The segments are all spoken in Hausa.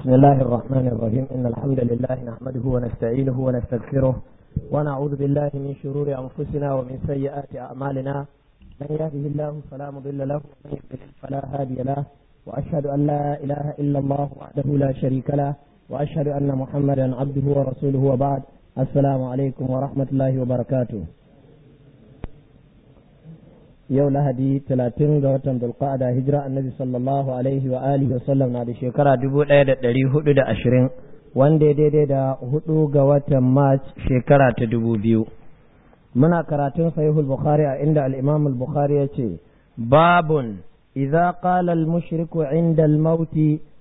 بسم الله الرحمن الرحيم إن الحمد لله نحمده ونستعينه ونستغفره ونعوذ بالله من شرور أنفسنا ومن سيئات أعمالنا من يهده الله فلا مضل له ومن يضلل فلا هادي له وأشهد أن لا إله إلا الله وحده لا شريك له وأشهد أن محمدا عبده ورسوله وبعد السلام عليكم ورحمة الله وبركاته. yau lahadi 30 ga watan dulqa'ada hijira annabi sallallahu alaihi wa alihi wa sallam na da shekara 1420 wanda ya daidai da 4 ga watan march shekara ta 2000. muna karatun sahihul bukhari a inda al-imam al-bukhari yace babun idza qala al-mushriku 'inda al-maut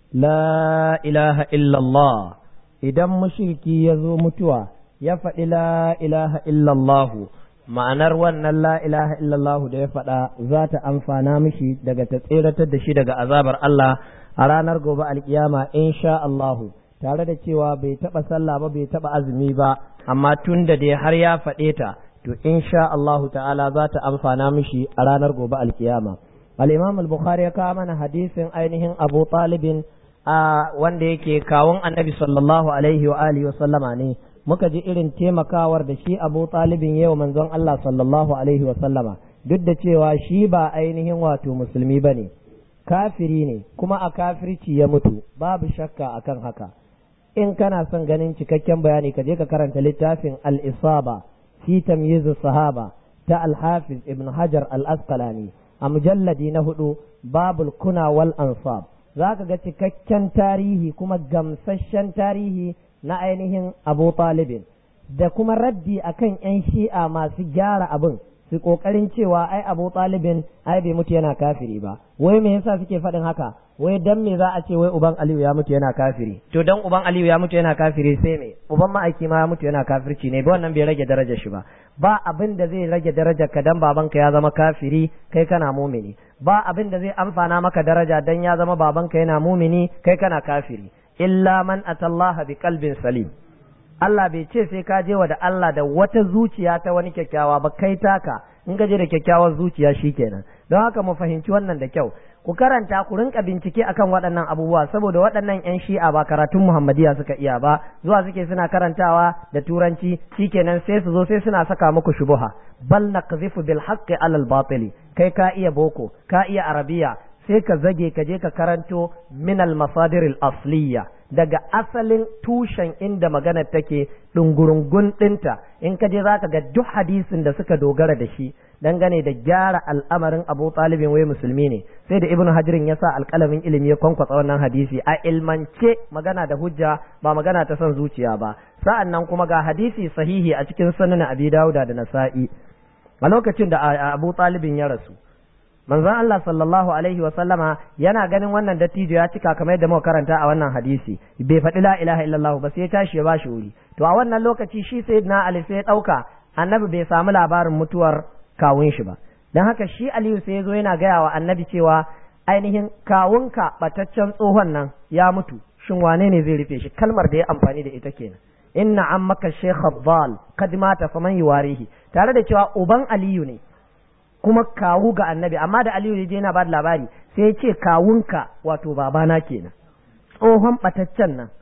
la ilaha illa Allah, idan mushriki yazo mutuwa ya faɗi la ilaha illa Allah, ma'anar wannan la ilaha illallah da ya faɗa za ta amfana mishi daga ta tseratar da shi daga azabar Allah a ranar gobe alkiyama insha Allahu, tare da cewa bai taɓa sallah ba bai taɓa azumi ba, amma tun da dai har ya faɗe ta to insha Allahu ta'ala za ta amfana mishi a ranar gobe alkiyama. al-Imam al-Bukhari ya kawo mana hadisin ainihin Abu Talibin wanda yake kawun Annabi sallallahu alaihi wa alihi wa sallama ne. Muka ji irin taimakawar da shi Abu Talibin yau manzon Allah sallallahu alaihi wa sallama, duk da cewa shi ba ainihin wato musulmi bane, kafiri ne, kuma a kafirci ya mutu, babu shakka akan haka. In kana son ganin cikakken bayani ka je ka karanta littafin al-Isaba fi tamyiz sahaba ta al-Hafiz Ibn Hajar al-Asqalani a mujalladi na 4 babul kuna wal ansab, zaka ga cikakken tarihi kuma gamsasshen tarihi na ainihin Abu Talibin da kuma raddi akan ‘yan shi'a masu gyara abin su ƙoƙarin cewa ai Abu Talibin ai bai mutu yana kafiri ba. Wai me yasa suke faɗin haka? Wai dan me za a ce wai uban Aliyu ya mutu yana kafiri? To dan uban Aliyu ya mutu yana kafiri sai me? Uban ma'aiki ma ya mutu yana kafirci ne, ba wannan bai rage darajar shi ba. Ba abin da zai rage darajar ka dan babanka ya zama kafiri kai kana mumini. Ba abin da zai amfana maka daraja dan ya zama babanka yana mumini kai kana kafiri. Illa man atallaha bi qalbin salim. Allah bai ce sai ka je wa da Allah da wata zuciya ta wani kyakkyawa ba, kai taka in ka je da kyakkyawar zuciya shikenan. Don haka mu fahimci wannan da kyau, ku karanta ku rinka bincike akan waɗannan abubuwa, saboda waɗannan ƴan shi'a ba karatun Muhammadiyya suka iya ba, zuwa suke suna karantawa da turanci shikenan sai su zo sai suna saka muku shubuha. Bal naqzifu bil haqqi alal batili. Kai ka iya boko, ka iya arabiya, sai ka zage ka je ka karanto minal masadiril asliya, daga asalin tushen inda maganar take ɗungurungun ɗinta. In ka je za ka ga duk hadisin da suka dogara da shi dangane da gyara al'amarin Abu Talibin wai musulmi ne, sai da Ibn Hajarin ya sa alƙalamin ilimi ya kwankwatsa wannan hadisi a ilmance, magana da hujja ba magana ta son zuciya ba. Sa'an nan kuma ga hadisi sahihi a cikin sunan Abi Dawuda da Nasa'i a lokacin da Abu Talibin ya rasu. Manzon Allah sallallahu alaihi wa sallama yana ganin wannan dattijo ya cika kamar yadda muka karanta a wannan hadisi, bai faɗi la ilaha illallah ba, sai ya tashi ya bashi wuri. To a wannan lokaci shi sayyidina Ali sai ya ɗauka annabi bai samu labarin mutuwar kawun shi ba, dan haka shi Aliyu sai ya zo yana gaya wa annabi cewa ainihin kawunka bataccen tsohon nan ya mutu, shin wane ne zai rufe shi? Kalmar da ya amfani da ita kenan, inna ammaka shaykh ad-dal kad mata faman yuwarihi, tare da cewa uban Aliyu ne kuma kawu ga annabi, amma da Aliyu ya yana ba da labari sai ya ce kawunka wato babana kenan, tsohon bataccen nan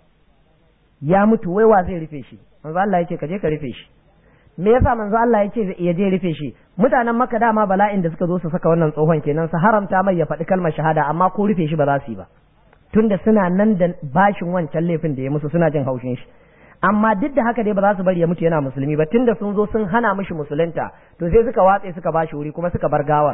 ya mutu, wai wa zai rufe shi? Manzo Allah ya ce ka je ka rufe shi. Me yasa manzo Allah ya ce ya je rufe shi? Mutanen Makka dama bala'in da suka zo su saka wannan tsohon kenan, su haramta mai ya faɗi kalmar shahada, amma ko rufe shi ba za su yi ba, tunda suna nan da bashin wancan laifin da ya musu, suna jin haushin shi. Amma duk da haka dai ba za su bari ya mutu yana musulmi ba, tunda sun zo sun hana mishi musulunta, to sai suka watse suka bashi wuri kuma suka bar gawar.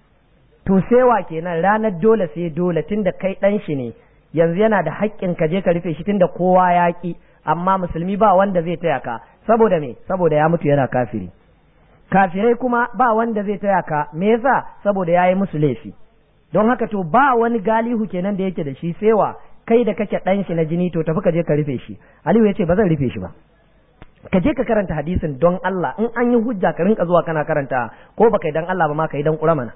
To sai wa kenan ranar dole sai dole, tunda kai dan shi ne yanzu yana da haƙƙin ka je ka rufe shi, tunda kowa ya ki, amma musulmi ba wanda zai taya ka. Saboda me? Saboda ya mutu yana kafiri. Kafirai kuma ba wanda zai taya ka, me yasa? Saboda ya yi musu laifi. Don haka to ba wani galihu kenan da yake da shi sai wa kai da kake ɗan shi na jini, to tafi ka je ka rufe shi. Aliyu ya ce ba zan rufe shi ba. Ka je ka karanta hadisin don Allah, in an yi hujja ka rinka zuwa kana karanta, ko baka yi dan Allah ba ma ka yi dan ƙura mana.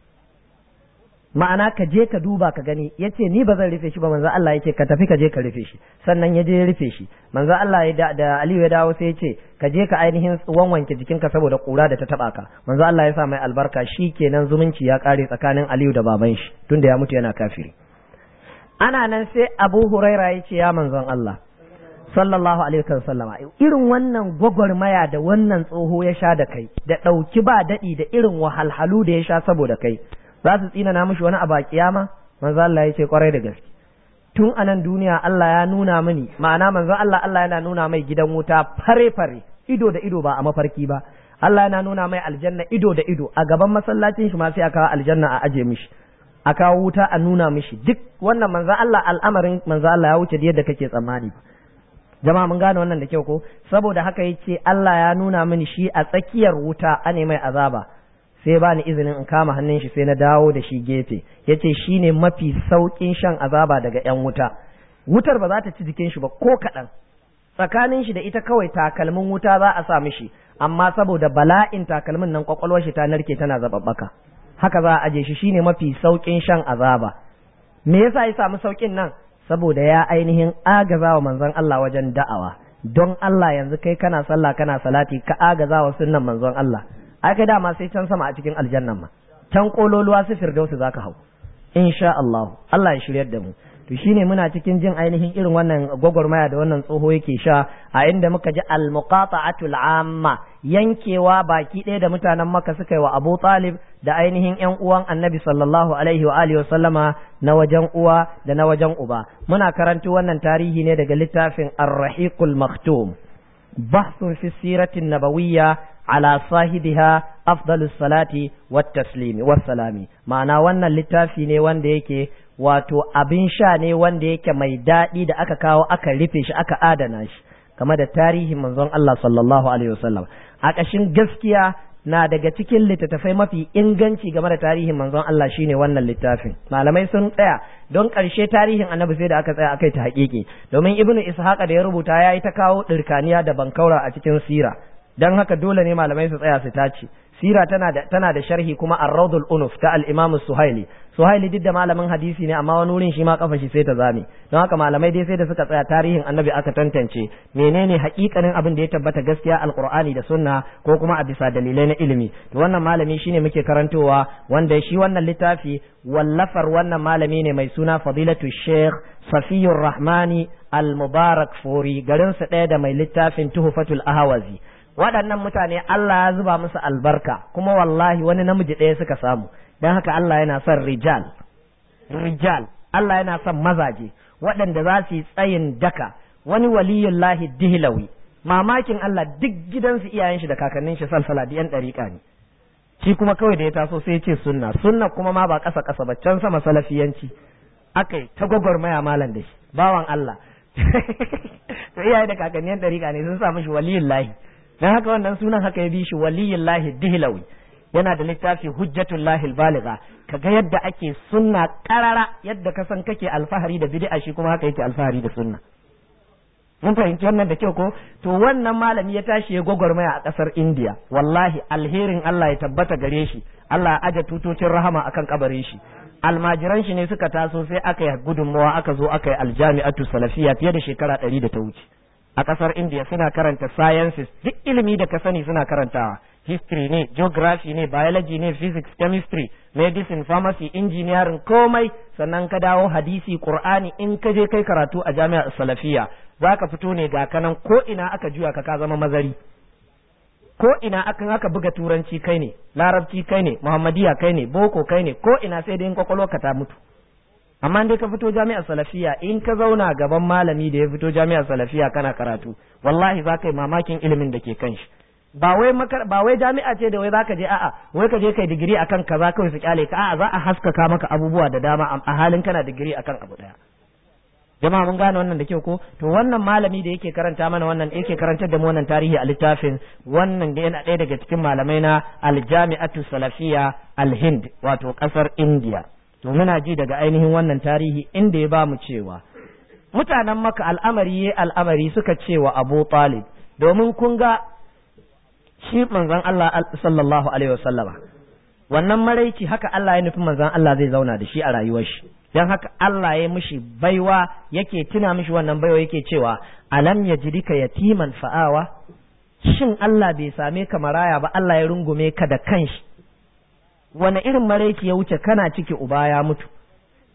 Ma'ana ka je ka duba ka gani, ya ce ni ba zan rufe shi ba, manzo Allah ya ce ka tafi ka je ka rufe shi, sannan ya je ya rufe shi. Manzo Allah ya da Aliyu ya dawo sai ya ce ka je ka ainihin wanke jikinka saboda ƙura da ta taɓa ka. Manzo Allah ya sa mai albarka, shi kenan zumunci ya ƙare tsakanin Aliyu da baban shi, tunda ya mutu yana kafiri. ana nan sai Abu Huraira ya ce ya manzon Allah sallallahu alaihi wasallam irin wannan gwagwarmaya da wannan tsoho ya sha da kai da ɗauki ba daɗi da irin wahalhalu da ya sha saboda kai za su tsina na mishi wani abu a kiyama manzon Allah ya ce kwarai da gaske tun anan duniya Allah ya nuna mini ma'ana manzon Allah yana nuna mai gidan wuta fare ido da ido ba a mafarki ba Allah yana nuna mai aljanna ido da ido a gaban masallacin shi ma sai aka aljanna a aje mishi a kawo wuta a nuna mishi duk wannan manzon Allah al'amarin manzon Allah ya wuce da yadda kake tsammani jama'a mun gane wannan da kyau ko saboda haka yace Allah ya nuna mini shi a tsakiyar wuta ane mai azaba sai ba ni izinin in kama hannun shi sai na dawo da shi gefe yace shine mafi saukin shan azaba daga yan wutar ba za ta ci jikin shi ba ko kaɗan tsakanin shi da ita kawai takalmin wuta za a sa mishi amma saboda bala'in takalmin nan kwakwalwar shi ta narke tana zababbaka haka za a aje shi shine mafi saukin shan azaba me yasa ya samu saukin nan saboda ya ainihin agaza wa manzon Allah wajen da'awa don Allah yanzu kai kana sallah kana salati ka agaza wa sunnan manzon Allah ai kai dama sai can sama a cikin aljannan ma can kololuwa su firdausu zaka hau insha Allah Allah ya shiryar da mu to shine muna cikin jin ainihin irin wannan gwagwarmaya da wannan tsoho yake sha a inda muka ji al-muqata'atul amma yankewa baki ɗaya da mutanen Makka suka yi wa Abu Talib da ainihin ƴan uwan Annabi sallallahu alaihi wa alihi wa sallama na wajen uwa da na wajen uba muna karanto wannan tarihi ne daga littafin Ar-Rahiqul Maktum bahthun fi siratin nabawiyya ala sahibiha afdalus salati wat taslimi was salami ma'ana wannan littafi ne wanda yake wato abin sha ne wanda yake mai daɗi da aka kawo aka rufe shi aka adana shi game da tarihin manzon Allah sallallahu alaihi wasallam a ƙashin gaskiya na daga cikin littattafai mafi inganci game da tarihin manzon Allah shine wannan littafin malamai sun tsaya don ƙarshe tarihin annabi sai da aka tsaya akai ta haƙiƙi domin ibnu ishaqa da ya rubuta yayi ta kawo ɗirkaniya da bankaura a cikin sira dan haka dole ne malamai su tsaya su tace sira tana da sharhi kuma ar-rawdul unuf ta al-imam suhaili duk da malamin hadisi ne amma wani wurin shi ma kafa shi sai ta zame don haka malamai dai sai da suka tsaya tarihin annabi aka tantance menene hakikanin abin da ya tabbata gaskiya alqur'ani da sunna ko kuma a bisa dalilai na ilimi to wannan malami shine muke karantowa wanda shi wannan littafi wallafar wannan malami ne mai suna fadilatu sheikh safiyur rahmani al-mubarak furi garin sa ɗaya da mai littafin tuhfatul ahwazi waɗannan mutane Allah ya zuba musu albarka kuma wallahi wani namiji ɗaya suka samu don haka Allah yana son rijal Allah yana son mazaje waɗanda za su yi tsayin daka wani waliyullahi dihlawi mamakin Allah duk gidansu iyayen shi da kakannin shi salsala da yan ɗariƙa ne shi kuma kawai da ya taso sai ya ce sunna kuma ma ba ƙasa ba can sama salafiyanci akai ta gwagwarmaya malam da shi bawan Allah to iyaye da kakannin ɗariƙa ne sun sa mishi waliyullahi dan haka wannan sunan haka ya bi shi waliyullahi dihlawi yana da littafi hujjatullahi albaligha kaga yadda ake sunna karara yadda ka san kake alfahari da bid'a shi kuma haka yake alfahari da sunna mun fahimci wannan da kyau ko to wannan malami ya tashi ya gwagwarmaya a kasar India wallahi alherin Allah ya tabbata gare shi Allah ya aje tutocin rahama akan kabarin shi almajiran shi ne suka taso sai aka yi gudunmawa aka zo aka yi aljami'atu salafiyya fiye da shekara 100 da ta wuce a ƙasar India suna karanta sciences duk ilimi da ka sani suna karantawa history ne geography ne biology ne physics chemistry medicine pharmacy engineering komai sannan ka dawo hadisi qur'ani in ka je kai karatu a jami'ar salafiya zaka fito ne ga kanan ko ina aka juya ka zama mazari ko ina aka buga turanci kai ne larabci kai ne muhammadiya kai ne boko kai ne ko ina sai dai in kwakwalwarka ta mutu amma dai ka fito jami'ar salafiya in ka zauna gaban malami da ya fito jami'ar salafiya kana karatu wallahi za ka yi mamakin ilimin da ke kan shi ba wai jami'a ce da wai zaka je a'a wai ka je kai digiri akan kaza kawai su kyale ka a'a za a haskaka maka abubuwa da dama a halin kana digiri akan abu daya jama'a mun gane wannan da kyau ko to wannan malami da yake karanta mana wannan yake karantar da mu wannan tarihi a littafin wannan da yana ɗaya daga cikin malamai na aljami'atu salafiya alhind wato kasar India to muna ji daga ainihin wannan tarihi inda ya ba mu cewa mutanen Makka al'amari suka cewa Abu Talib domin kun ga shi manzon Allah sallallahu alaihi wasallama wannan maraici haka Allah ya nufi manzon Allah zai zauna da shi a rayuwar shi dan haka Allah ya mishi baiwa yake tuna mishi wannan baiwa yake cewa alam yajidika yatiman fa'awa shin Allah bai same ka maraya ba Allah ya rungume ka da kanshi wani irin maraici ya wuce kana ciki uba ya mutu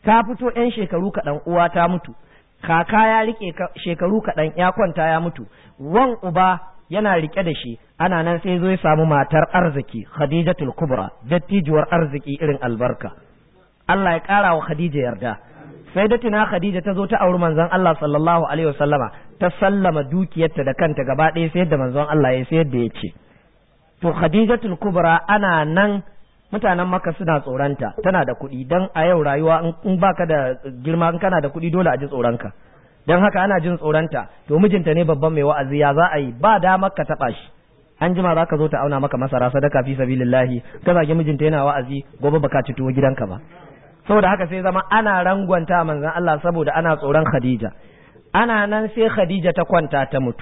ta fito 'yan shekaru kaɗan uwa ta mutu, kaka ya rike shekaru kaɗan ya kwanta ya mutu, wan uba yana rike da shi, ana nan sai zo ya samu matar arziki Khadijatul Kubra, dattijuwar arziki irin albarka. Allah ya ƙara wa Khadija yarda. Sai da tuna Khadija ta zo ta auri manzon Allah sallallahu alaihi wasallama, ta sallama dukiyarta da kanta gaba ɗaya sai yadda manzon Allah ya sai yadda ya ce. To Khadijatul Kubra ana nan mutanen Makka suna tsoranta, tana da kuɗi, dan a yau rayuwa in baka da girma in kana da kuɗi dole a ji tsoronka. Dan haka ana jin tsoronta, to mijinta ne babban mai wa'azi, ya za a yi, ba damar ka taɓa shi. An jima za ka zo ta auna maka masara sadaka fi sabilillahi, ka zage mijinta yana wa'azi, gobe baka ci tuwo gidanka ba. Saboda haka sai zama ana rangwanta manzon Allah saboda ana tsoron Khadija. Ana nan sai Khadija ta kwanta ta mutu.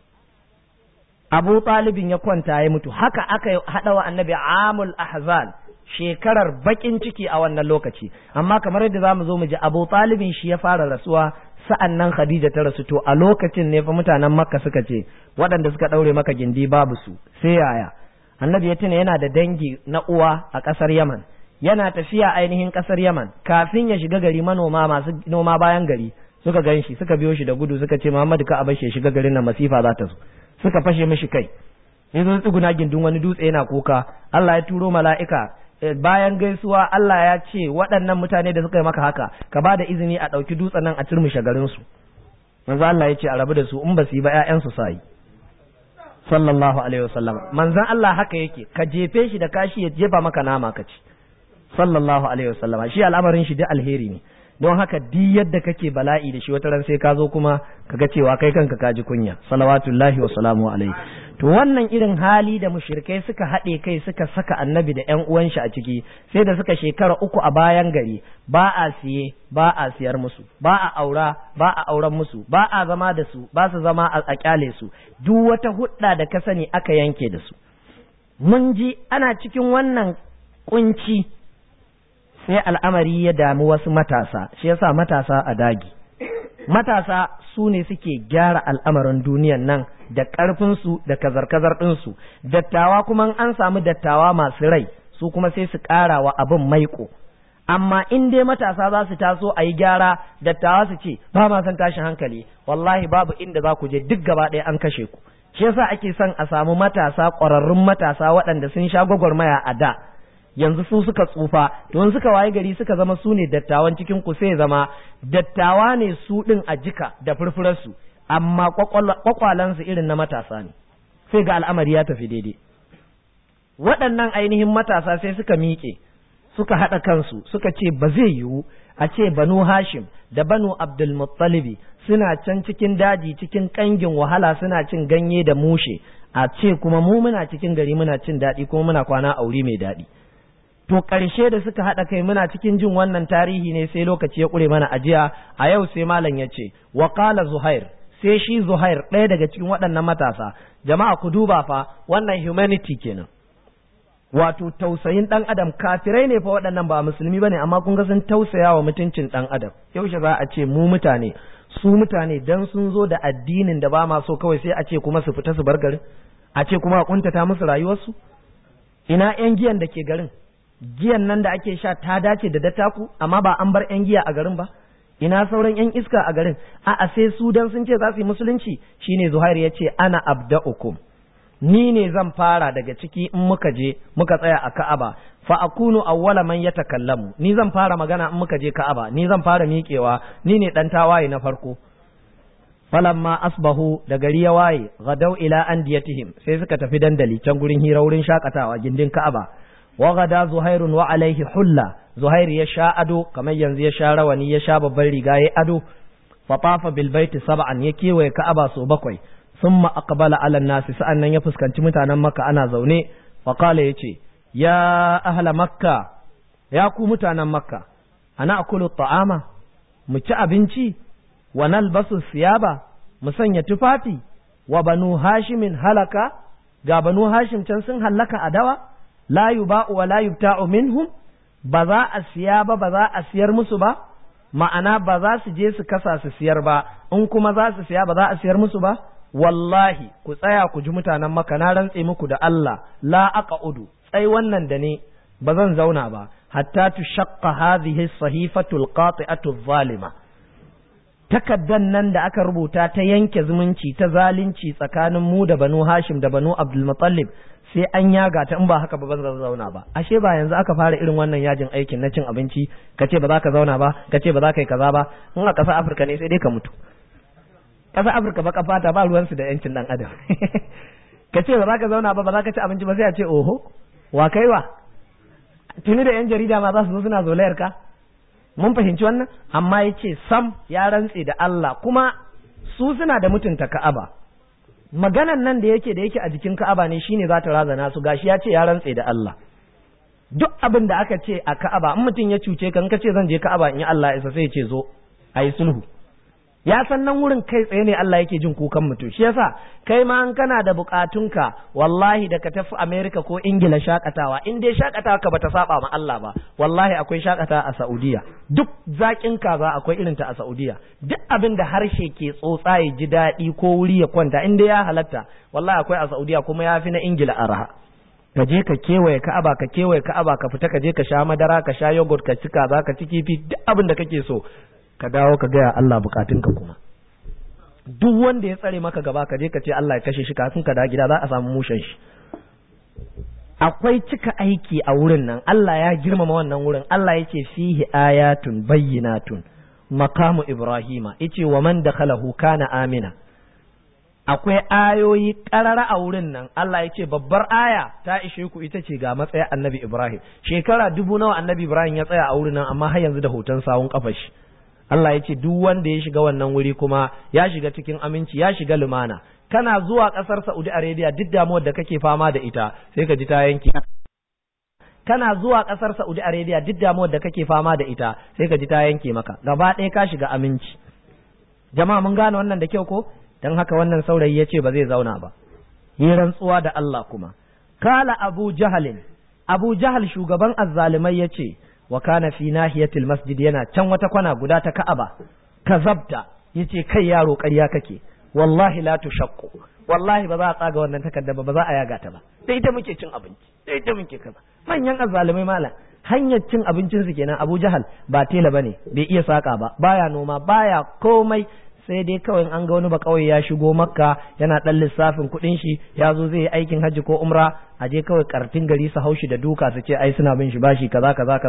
Abu Talibin ya kwanta ya mutu. Haka aka haɗa wa annabi Amul Ahzan, shekarar bakin ciki a wannan lokaci. Amma kamar yadda za mu zo mu ji, Abu Talibin shi ya fara rasuwa, sa'an nan Khadija ta rasu. To a lokacin ne fa mutanen Makka suka ce waɗanda suka ɗaure maka gindi babu su, sai yaya. Annabi ya tuna yana da dangi na uwa a ƙasar Yaman. Yana tafiya ainihin ƙasar Yaman, kafin ya shiga gari manoma masu noma bayan gari suka gan shi, suka biyo shi da gudu, suka ce Muhammadu ka abashi ya shiga garin nan, masifa za ta zo. Suka fashe mishi kai, yanzu tsuguna gindin wani dutse yana kuka. Allah ya turo mala'ika, bayan gaisuwa Allah ya ce waɗannan mutane da suka yi maka haka ka ba da izini a ɗauki dutsen nan a turmushe garin su. Manzo Allah ya ce a rabu da su, in ba su yi ba ƴaƴansu sa yi. Sallallahu alaihi wasallam. Manzon Allah haka yake, ka jefe shi da kashi ya jefa maka nama ka ci. Sallallahu alaihi wasallam. Shi al'amarin shi da alheri ne. Don haka di yadda kake bala'i da shi wata ran sai ka zo kuma kaga cewa kai kanka ka ji kunya. Salawatullahi wa salamu alaihi. To wannan irin hali da mushrikai suka haɗe kai suka saka annabi da ƴan uwan shi a ciki, sai da suka shekara 3 a bayan gari, ba a siye ba a siyar musu, ba a aura ba a auren musu, ba a zama da su, ba su zama a kyale su, duk wata hudda da ka sani aka yanke da su. Mun ji ana cikin wannan kunci sai al'amari ya damu wasu matasa, shi yasa matasa a dagi. Matasa su ne suke gyara al'amarin duniyan nan da ƙarfinsu da kazar-kazar ɗinsu. Dattawa kuma an samu dattawa masu rai, su kuma sai su ƙara wa abin maiƙo. Amma in dai matasa za su taso a yi gyara, dattawa su ce ba ma son tashin hankali, wallahi babu inda za ku je, duk gaba ɗaya an kashe ku. Shi yasa ake son a samu matasa, ƙwararrun matasa waɗanda sun sha gwagwarmaya a da. Yanzu su suka tsufa, don suka waye gari suka zama su ne dattawan cikin ku, sai zama dattawa ne su ɗin a jika da furfurarsu, amma kwakwalansu irin na matasa ne, sai ga al'amari ya tafi daidai. Waɗannan ainihin matasa sai suka miƙe, suka haɗa kansu, suka ce ba zai yiwu a ce Banu Hashim da Banu Abdul Muttalibi suna can cikin daji cikin ƙangin wahala suna cin ganye da mushe, a ce kuma mu muna cikin gari muna cin daɗi kuma muna kwana a wuri mai daɗi. To ƙarshe da suka haɗa kai muna cikin jin wannan tarihi ne sai lokaci ya ƙure mana ajiya. A yau sai malam ya ce wa qala Zuhair, sai shi Zuhair ɗaya daga cikin waɗannan matasa. Jama'a ku duba fa, wannan humanity kenan, wato tausayin ɗan adam. Kafirai ne fa waɗannan, ba musulmi bane, amma kun ga sun tausaya wa mutuncin ɗan adam. Yaushe za a ce mu mutane, su mutane dan sun zo da addinin da ba ma so kawai sai a ce kuma su fita su bar garin, a ce kuma a kuntata musu rayuwarsu? Ina 'yan giyan da ke garin? Giyan nan da ake sha ta dace da dattaku, amma ba an bar 'yan giya a garin ba? Ina sauran 'yan iska a garin? A'a, sai su dan sun ce za su yi musulunci. Shine Zuhair ya ce ana abda'ukum, ni ne zan fara daga ciki in muka je muka tsaya a Ka'aba, fa akunu awwala man yatakallamu, ni zan fara magana in muka je Ka'aba, ni zan fara miƙewa, ni ne dan tawaye na farko. Falamma asbahu, da gari ya waye, gadau ila andiyatihim, sai suka tafi dandali can gurin hira, wurin shakatawa gindin Ka'aba. Wa gada Zuhairun wa alaihi hulla, Zuhair ya sha ado kamar yanzu ya sha rawani, ya sha babban riga ya ado. Fa tafa bil baiti sab'an, ya kewaye Ka'aba so 7. Thumma aqbala ala nasi, sa'annan ya fuskanci mutanen Makka ana zaune. Fa qala, yace ya ahla Makka, ya ku mutanen Makka, ana akulu ta'ama, mu ci abinci, wa nalbasu siyaba, mu sanya tufafi, wa banu Hashimin halaka, ga banu Hashim can sun hallaka a dawa, la yuba'u wa la yubta'u minhum, ba za a siya ba, ba za a siyar musu ba, ma'ana ba za su je su kasa su siyar ba, in kuma za su siya ba za a siyar musu ba. Wallahi ku tsaya ku ji mutanen Makka, na rantse muku da Allah, la aqa'udu, tsai wannan da ne ba zan zauna ba hatta tushaqqa hadhihi as-sahifatu al-qati'atu adh-dhalima takaddan nan da aka rubuta ta yanke zumunci ta zalunci tsakanin mu da Banu Hashim da Banu Abdul Muttalib sai an yaga ta in ba haka ba zan zauna ba. Ashe ba yanzu aka fara irin wannan yajin aikin na cin abinci kace ba za ka zauna ba kace ba za ka yi kaza ba, in a ƙasar Afirka ne sai dai ka mutu. Ƙasar Afirka baka fata ba ruwansu da yancin dan adam kace ba za ka zauna ba ba za ka ci abinci ba sai a ce oho wa kai wa, tuni da yan jarida ma za su zo suna zolayar ka. Mun fahimci wannan, amma yace sam ya rantse da Allah, kuma su suna da mutunta Ka'aba. Maganan nan da yake a jikin Ka'aba ne shine za ta razana su, gashi ya ce ya rantse da Allah. Duk abin da aka ce a Ka'aba in mutum ya cuce ka in ka ce zan je Ka'aba in yi Allah isa sai ya ce zo ayi sulhu. Ya san nan wurin kai tsaye ne Allah yake jin kukan mutum. Shi yasa kai ma an kana da bukatunka wallahi da ka tafi America ko Ingila shakatawa, in dai shakatawa ka bata saba ma Allah ba, wallahi akwai shakatawa a Saudiya. Duk zakin kaza akwai irin ta a Saudiya. Duk abin da harshe ke tsotsa ya ji daɗi ko wuri ya kwanta in dai ya halatta, wallahi akwai a Saudiya kuma ya fi na Ingila araha. Ka je ka kewaye Ka'aba ka fita ka je ka sha madara ka sha yogurt ka ci kaza ka ci kifi duk abin da kake so. Ka dawo ka gaya Allah bukatunka kuma. Duk wanda ya tsare maka gaba ka je ka ce Allah ya kashe shi kafin ka da gida za a samu mushen shi. Akwai cika aiki a wurin nan, Allah ya girmama wannan wurin. Allah yake fihi ayatun bayyinatun maqamu Ibrahima, yace wa man dakhalahu kana amina. Akwai ayoyi karara a wurin nan. Allah yace babbar aya ta ishe ku ita ce ga matsayin Annabi Ibrahim. Shekara 2000 nawa Annabi Ibrahim ya tsaya a wurin nan, amma har yanzu da hoton sawun kafar shi. Allah ya ce duk wanda ya shiga wannan wuri kuma ya shiga cikin aminci, ya shiga lumana. Kana zuwa ƙasar Saudi Arabia duk damuwar da kake fama da ita sai ka ji ta yanke. Kana zuwa ƙasar Saudi Arabia duk damuwar da kake fama da ita sai ka ji ta yanke maka. Gaba ɗaya ka shiga aminci. Jama'a mun gane wannan da kyau ko? Dan haka wannan saurayi ya ce ba zai zauna ba. Yi rantsuwa da Allah kuma. Kala Abu Jahal shugaban azzalimai ya ce wa kana fi nahiyatil masjid, yana can wata kwana guda ta Ka'aba. Kazabta, yace kai yaro ƙarya kake, wallahi la tushaqqu, wallahi ba za a tsaga wannan takarda ba za a yaga ta ba, da ita muke cin abinci, da ita muke kaza. Manyan azzalumai malam hanyar cin abincin su kenan. Abu Jahal ba tela bane, bai iya saka ba, baya noma, baya komai, sai dai kawai an ga wani ba kawai ya shigo Makka yana dan lissafin kuɗin shi, ya zo zai yi aikin hajji ko umra, a je kawai kartin gari su haushi da duka su ce ai suna bin shi bashi kaza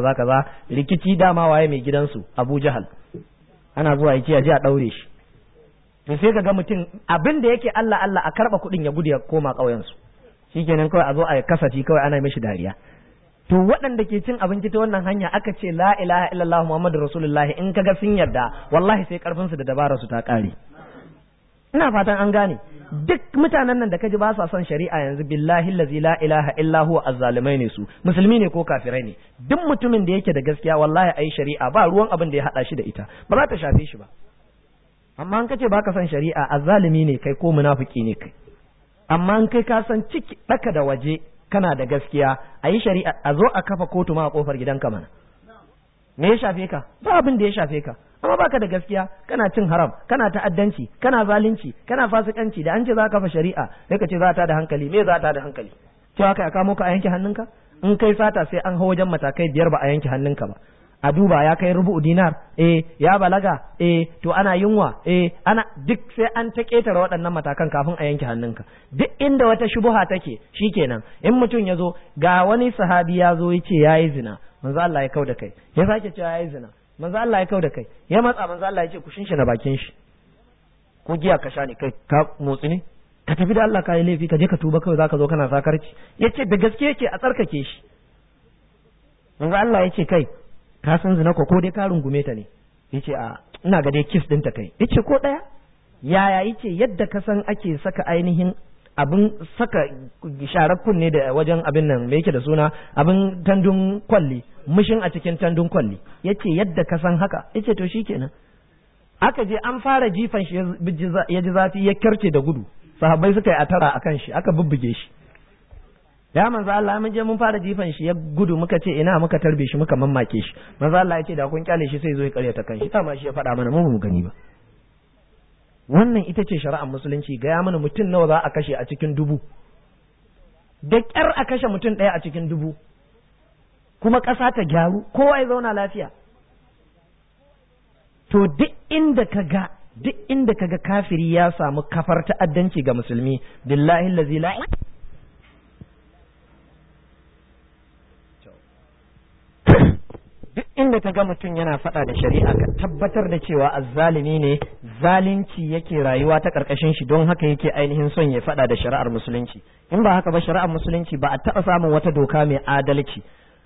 rikici. Dama waye mai gidansu? Abu Jahal. Ana zuwa yace a je a daure shi. To sai kaga mutum abin da yake Allah Allah a karba kuɗin ya gudu ya koma ƙauyen su, shikenan kawai a zo a kasafi kawai ana mishi dariya. To waɗanda ke cin abinci ta wannan hanya aka ce la ilaha illallah muhammadur rasulullahi, in kaga sun yarda wallahi sai karfin su da dabarar su ta kare. Ina fatan an gane. Duk mutanen nan da kaji ba sa son shari'a yanzu billahi allazi la ilaha illa huwa azzalimai ne su, musulmi ne ko kafirai ne. Duk mutumin da yake da gaskiya wallahi ai shari'a ba ruwan abin da ya hada shi da ita, ba za ta shafe shi ba. Amma an kace baka son shari'a azzalimi ne kai ko munafiki ne kai. Amma an kai ka san ciki daka da waje kana da gaskiya, a yi shari'a, a zo a kafa kotu ma a kofar gidanka mana. Me ya shafe ka? Ba abin da ya shafe ka. Amma baka da gaskiya, kana cin haram, kana ta'addanci, kana zalunci, kana fasikanci, da an ce za ka kafa shari'a sai ka ce za ta da hankali. Me za ta da hankali? Cewa kai a kamo ka a yanke hannunka? In kai sata sai an hau wajen matakai 5 ba a yanke hannunka ba. A duba ya kai rubu'u dinar, ya balaga, to ana yunwa, ana duk sai an ta ketare waɗannan matakan kafin a yanke hannunka. Duk inda wata shubuha take shikenan, in mutum ya zo ga wani sahabi ya zo ya ce ya yi zina, manzo Allah ya kau da kai, ya sake cewa ya yi zina, manzo Allah ya kau da kai, ya matsa manzo Allah ya ce ku shinshina bakin shi, ko giya ka sha ne kai ka motsi ne, ka tafi da Allah ka yi laifi ka je ka tuba kawai zaka zo kana sakarci. Ya ce da gaske yake a tsarkake shi. Manzo Allah ya ce kai ka san zina ko dai ka rungume ta ne? Yace a ina ga dai kiss ɗinta kai. Yace ko ɗaya? Yaya? Yace yadda ka san ake saka ainihin abin saka sharar kunne da wajen abin nan me yake da suna abin tandun kwalli, mushin a cikin tandun kwalli. Yace yadda ka san haka. Yace to shikenan. Aka je an fara jifan shi ya ji zafi ya kyarce da gudu. Sahabbai suka yi atara akan shi, aka bubbuge shi. Ya manzo Allah mun je mun fara jifan shi ya gudu, muka ce ina, muka tarbe shi muka mammake shi. Manzo Allah ya ce da kun kyale shi sai zo ya karyata kanshi, dama shi ya faɗa mana mu gani ba. Wannan ita ce shari'ar musulunci. Ga ya mana mutum nawa za a kashe a cikin 1000, da ƙyar a kashe mutum ɗaya a cikin 1000. kuma ƙasa ta gyaru kowa ya zauna lafiya. To duk inda kaga kafiri ya samu kafar ta'addanci ga musulmi, billahi allazi la duk inda kaga mutum yana faɗa da shari'a ka tabbatar da cewa azzalimi ne, zalunci yake rayuwa ta ƙarƙashin shi, don haka yake ainihin son ya faɗa da shari'ar musulunci. In ba haka ba, shari'ar musulunci ba a taɓa samun wata doka mai adalci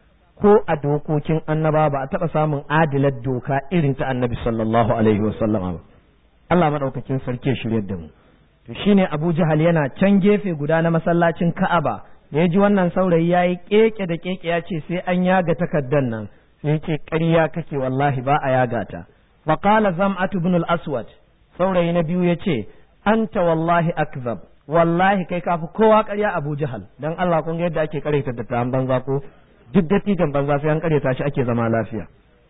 ko a dokokin annaba ba a taɓa samun adilar doka irin ta annabi sallallahu alaihi wa sallam ba. Allah madaukakin sarki ya shiryar da mu. To shine Abu Jahal yana can gefe guda na masallacin Ka'aba, da ya ji wannan saurayi yayi keke da keke ya ce sai an yaga takaddan nan, sai yake ƙarya kake, wallahi ba a yaga ta. Fa qala Zam'atu ibn al-Aswad, saurayi na biyu yace anta wallahi akzab, wallahi kai kafi kowa ƙarya Abu Jahal. Dan Allah kun ga yadda ake ƙareta da ta banza ko duk dattijan banza sai an ƙareta shi ake zama lafiya.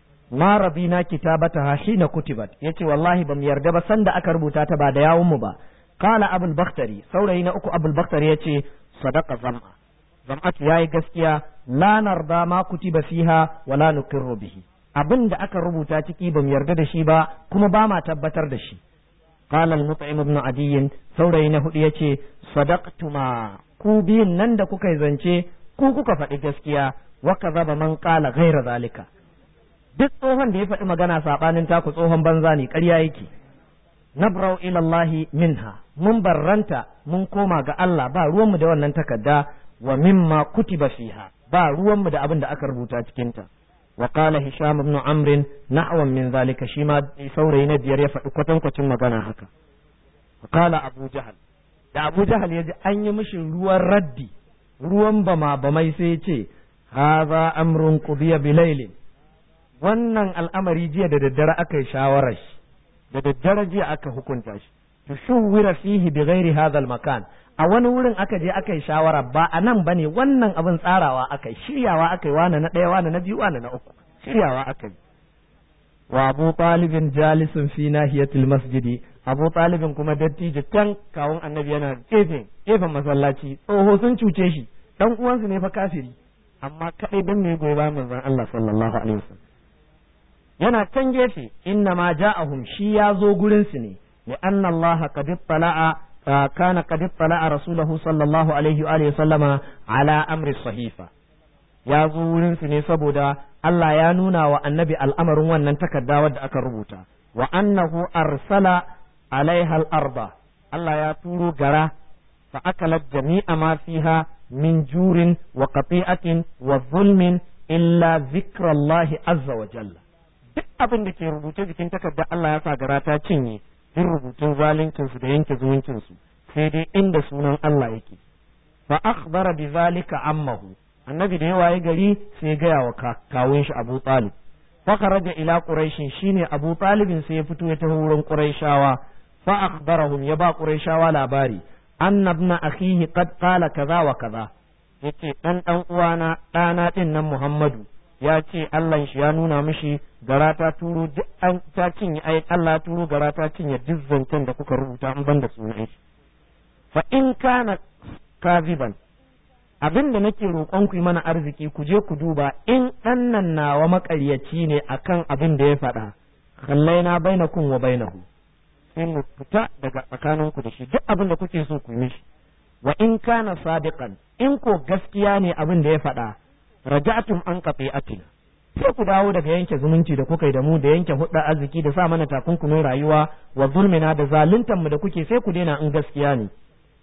Ma rabina kitabataha hina kutibat, yace wallahi bamu yarda ba sanda aka rubuta ta ba da yawun mu ba. Qala Abul Bakhtari, saurayi na uku Abul Bakhtari yace sadaqa Zam'a, Zam'atu yayi gaskiya, la narda ma kutiba fiha wala nuqirru bihi, abin da aka rubuta ciki bamu yarda da shi ba kuma ba ma tabbatar da shi. Qala al-Mut'im ibn Adiy, saurayi na hudu yace sadaqtuma, ku biyun nan da kuka zance ku kuka faɗi gaskiya, wa kadhaba man qala ghayra zalika, duk tsohon da ya faɗi magana saɓanin taku tsohon banza ne, ƙarya yake. Nabrau ilallahi minha, mun barranta mun koma ga Allah, ba ruwanmu da wannan takarda, wa mimma kutiba fiha, ba ruwanmu da abin da aka rubuta cikinta. Wa qala Hisham ibn Amr nahwan min zalika, shi ma saurayi na biyar ya faɗi kwatankwacin magana haka. Wa qala Abu Jahal, da Abu Jahal ya ji an yi mishi ruwan raddi, ruwan bamai sai ya ce hadha amrun qudiya bilailin, wannan al'amari jiya da daddare aka yi shawarar shi, da daddare jiya aka hukunta shi. To shuwira fihi bi ghairi hadha makan, a wani wurin aka je aka yi shawara, ba a nan bane, wannan abin tsarawa aka yi, shiryawa aka yi, wani na ɗaya, wani na biyu, wani na uku, shiryawa aka yi. Wa Abu Talibin jalisun fi nahiyatil masjidi, Abu Talibin kuma dattijo can kawun annabi yana gefen masallaci, tsoho sun cuce shi, dan uwansu ne fa kafiri, amma kadai dan ne goyi ba manzon Allah sallallahu alaihi wasallam. Yana can gefe, inna ma ja'ahum, shi ya zo gurin su ne, li anna Allah qad ittala'a rasulahu sallallahu alaihi wa sallama ala amri sahifa. Ya zo wurin su ne saboda Allah ya nuna wa annabi al'amarin wannan takarda wadda aka rubuta, wa annahu arsala alaiha al-arba, Allah ya turo gara fa akalat jami'a ma fiha min jurin wa qati'atin wa zulmin illa zikrallahi azza wa jalla. Duk abin da ke rubuce jikin takarda Allah ya sa gara ta cinye, duk rubutun zaluncinsu da yanke zumuncinsu, sai dai inda sunan Allah yake. Fa akhbara bi zalika ammahu, annabi da yawa ya gari sai gaya wa kawun shi Abu Talib. Fa kharaja ila quraishin, shine Abu Talibin sai ya fito ya taho wurin quraishawa. Fa akhbarahum, ya ba quraishawa labari, anna ibn akhihi qad qala kaza wa kaza, yace dan uwana dana din nan Muhammadu ya ce Allah shi ya nuna mishi gara ta turo ta cinye, ai Allah ya turo gara ta cinye duk zancen da kuka rubuta an banda sunan shi. Fa in kana kaziban, abin da nake roƙon ku yi mana arziki, ku je ku duba in ɗan nan nawa maƙaryaci ne akan abin da ya faɗa, kallaina bainakum wa bainahu, sai mu fita daga tsakaninku da shi, duk abin da kuke so ku yi mishi. Wa in kana sadiqan, in ko gaskiya ne abin da ya faɗa, raja'tum an qati'atina, sai ku dawo daga yanke zumunci da kuka yi da mu, da yanke hudda arziki, da sa mana takunkumin rayuwa, wa zulmina da zaluntan mu da kuke, sai ku daina in gaskiya ne.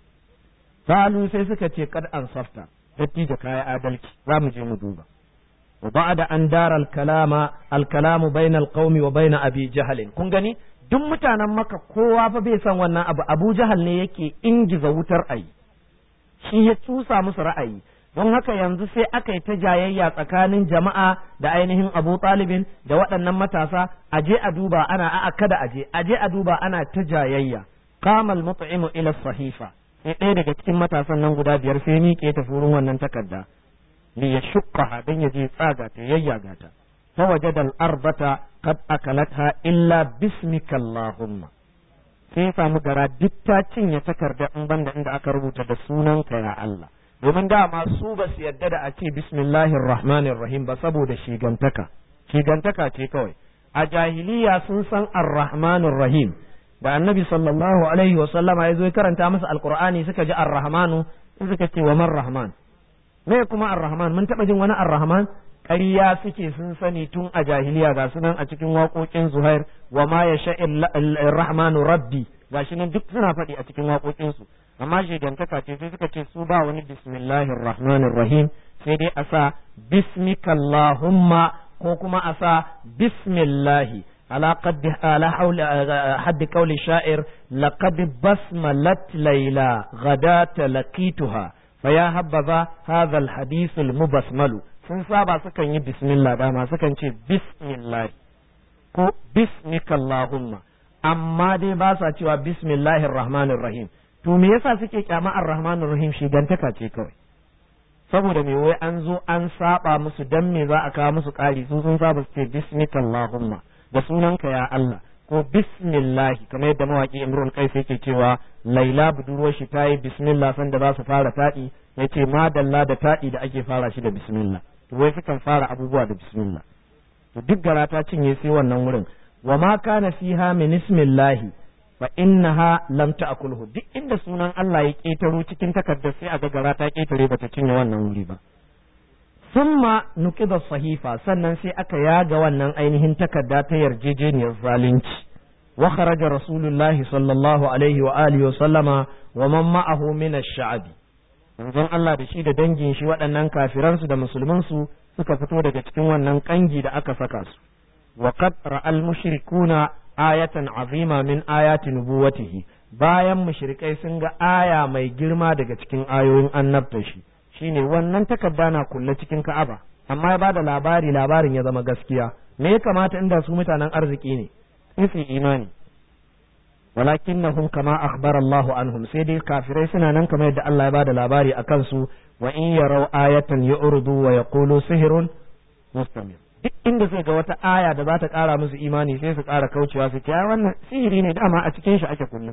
Salu sai suka ce kad ansafta, dattijo kai adalci, za mu je mu duba. Wa ba'da an dara al-kalamu bainal qaumi wa bain Abi Jahl, kun gani duk mutanen Makka kowa fa bai san wannan abu, Abu Jahal ne yake ingiza wutar ayi, shi ya tusa musu ra'ayi. Don haka yanzu sai aka yi ta jayayya tsakanin jama'a da ainihin Abu Talibin da waɗannan matasa, aje a duba ana a'a kada aje a duba ana ta jayayya. Qamal mut'imu ila sahifa, sai ɗaya daga cikin matasan nan guda biyar sai miƙe ta furin wannan takarda, li yashqaha, dan yaje tsaga ta yayyaga ta. Fa wajada al-arbata qad akalatha illa bismika Allahumma, sai ya samu gara duk ta cinye takarda in banda inda aka rubuta da sunanka ya Allah. domin dama su ba su yadda da a ce bismillahir rahmanir rahim ba saboda shigantaka ce kawai. A jahiliya sun san ar-rahmanir rahim, da annabi sallallahu alaihi wa sallama ya zo ya karanta masa alqur'ani suka ji ar-rahmanu suka ce wa man rahman, me kuma ar-rahman, mun taba jin wani ar-rahman? ƙarya suke, sun sani tun a jahiliya, ga sunan a cikin waƙoƙin Zuhair wa ma yasha'il rahmanu rabbi, gashi nan duk suna faɗi a cikin waƙoƙinsu. Amma shigantaka ce sai suka ce su ba wani bismillahir rahmanir rahim, sai dai a sa bismikallahumma ko kuma a sa bismillahi ala haddi qawli sha'ir laqad basmalat layla ghadata laqituha fa ya habbaza hadha alhadith almubasmalu. sun saba sukan yi bismillah, dama sukan ce bismillah ko bismikallahumma, amma dai ba sa cewa bismillahir rahmanir rahim. To me yasa suke kyama ar-rahmanir rahim? Shigantaka ce kawai, saboda me wai an zo an saba musu, dan me za a kawo musu ƙari? sun saba su ce bismikallahumma, da sunanka ya Allah, ko bismillahi, kamar yadda mawaki Imrul Qais yake cewa Laila budurwar shi ta yi bismillah sanda za su fara taɗi, yace madalla da taɗi da ake fara shi da bismillah. To wai sukan fara abubuwa da bismillah. To duk gara ta cinye sai wannan wurin, wa ma kana fiha min ismillahi fa innaha lam ta'kulhu. Duk inda sunan Allah ya ketaro cikin takardar sai a ga gara ta ketare bata cinye wannan wuri ba. Summa nuqida sahifa, sannan sai aka yaga wannan ainihin takarda ta yarjejeniyar zalunci. Wa kharaja rasulullahi sallallahu alaihi wa alihi wa sallama wa man ma'ahu min ash-sha'bi. Manzon Allah da shi da dangin shi waɗannan kafiransu da musulmansu suka fito daga cikin wannan kangi da aka saka su. Wa qad ra'al mushrikuna ayatan azima min ayati nubuwatihi. Bayan mushrikai sun ga aya mai girma daga cikin ayoyin annabta shi, shine wannan takarda na kulle cikin Ka'aba, amma ya bada labarin ya zama gaskiya. Me ya kamata inda su mutanen arziki ne in su imani? walakinnahum kama akhbara Allahu anhum, sai dai kafirai suna nan kamar yadda Allah ya bada labari akan su, wa in yaraw ayatan yu'ridu wa yaqulu sihrun mustamir. Duk inda suka ga wata aya da za ta ƙara musu imani sai su ƙara kaucewa su ce wannan sihiri ne, dama a cikin shi ake kullum.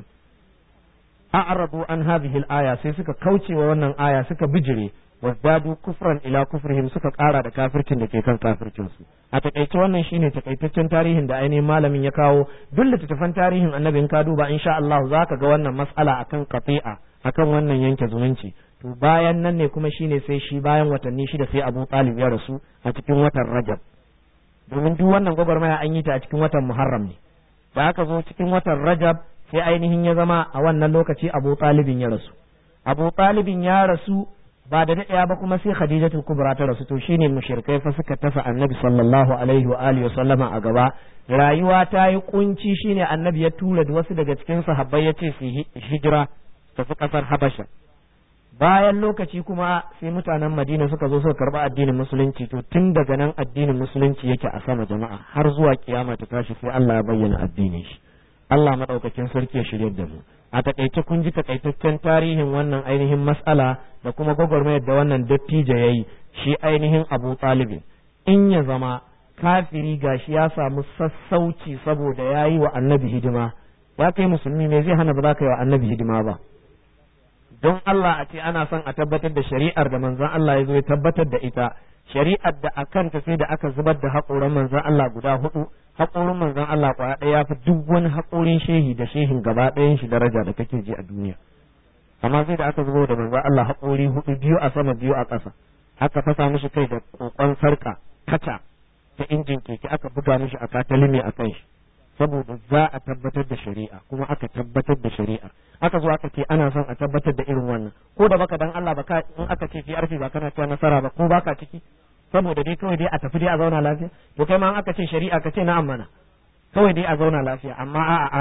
a'radu an hadhihi al-aya, sai suka kaucewa wannan aya, suka bijire, wazdadu kufran ila kufrihim, suka ƙara da kafircin da ke kan kafircin su. A takaice wannan shine takaitaccen tarihin da ainihin malamin ya kawo. Duk littattafan tarihin annabi in ka duba insha Allah zaka ga wannan mas'ala akan qati'a, akan wannan yanke zumunci. To bayan nan ne kuma shine sai shi bayan watanni shida sai Abu Talib ya rasu a cikin watan Rajab, domin duk wannan gwagwarmaya an yi ta a cikin watan Muharram ne. Da aka zo cikin watan Rajab sai ainihin ya zama a wannan lokaci Abu Talibin ya rasu. Abu Talibin ya rasu ba da daɗaya ba kuma sai Khadijatul Kubra ta rasu. To shine mushrikai fa suka tafi Annabi sallallahu alaihi wa alihi sallama a gaba. Rayuwa ta yi kunci, shine Annabi ya tura wasu daga cikin sahabbai ya ce su hijira tafi kasar Habasha. Bayan lokaci kuma sai mutanen Madina suka zo suka karba addinin musulunci. To tun daga nan addinin musulunci yake a sama jama'a har zuwa kiyama ta tashi sai Allah ya bayyana addinin shi. Allah madaukakin sarki ya shirye da mu. A takaice kun ji takaitaccen tarihin wannan ainihin mas'ala da kuma gwagwarmayar da wannan dattijo yayi, shi ainihin Abu Talib. In ya zama kafiri gashi ya samu sassauci saboda yayi wa Annabi hidima, ya kai musulmi me zai hana ba za ka yi wa Annabi hidima ba? Don Allah a ce ana son a tabbatar da shari'ar da manzon Allah ya zo ya tabbatar da ita, shari'ar da akan ta sai da aka zubar da haƙoran manzon Allah guda 4. Haƙorin manzon Allah kwaya ɗaya ya fi duk wani haƙorin shehi da shehin gaba ɗayan shi daraja da kake ji a duniya. Amma sai da aka zubo da manzon Allah haƙori 4, 2 a sama 2 a ƙasa, aka fasa mishi kai da kokon sarka kaca ta injin keke, aka buga mishi a katalime a kan shi, saboda za a tabbatar da shari'a, kuma aka tabbatar da shari'a. Aka zo aka ce ana son a tabbatar da irin wannan, ko da baka dan Allah baka, in aka ce fi arfi ba kana cewa nasara ba, ko baka ciki, saboda dai kawai dai a tafi dai a zauna lafiya. To kai ma aka ce shari'a ka ce na'am mana, kawai dai a zauna lafiya. Amma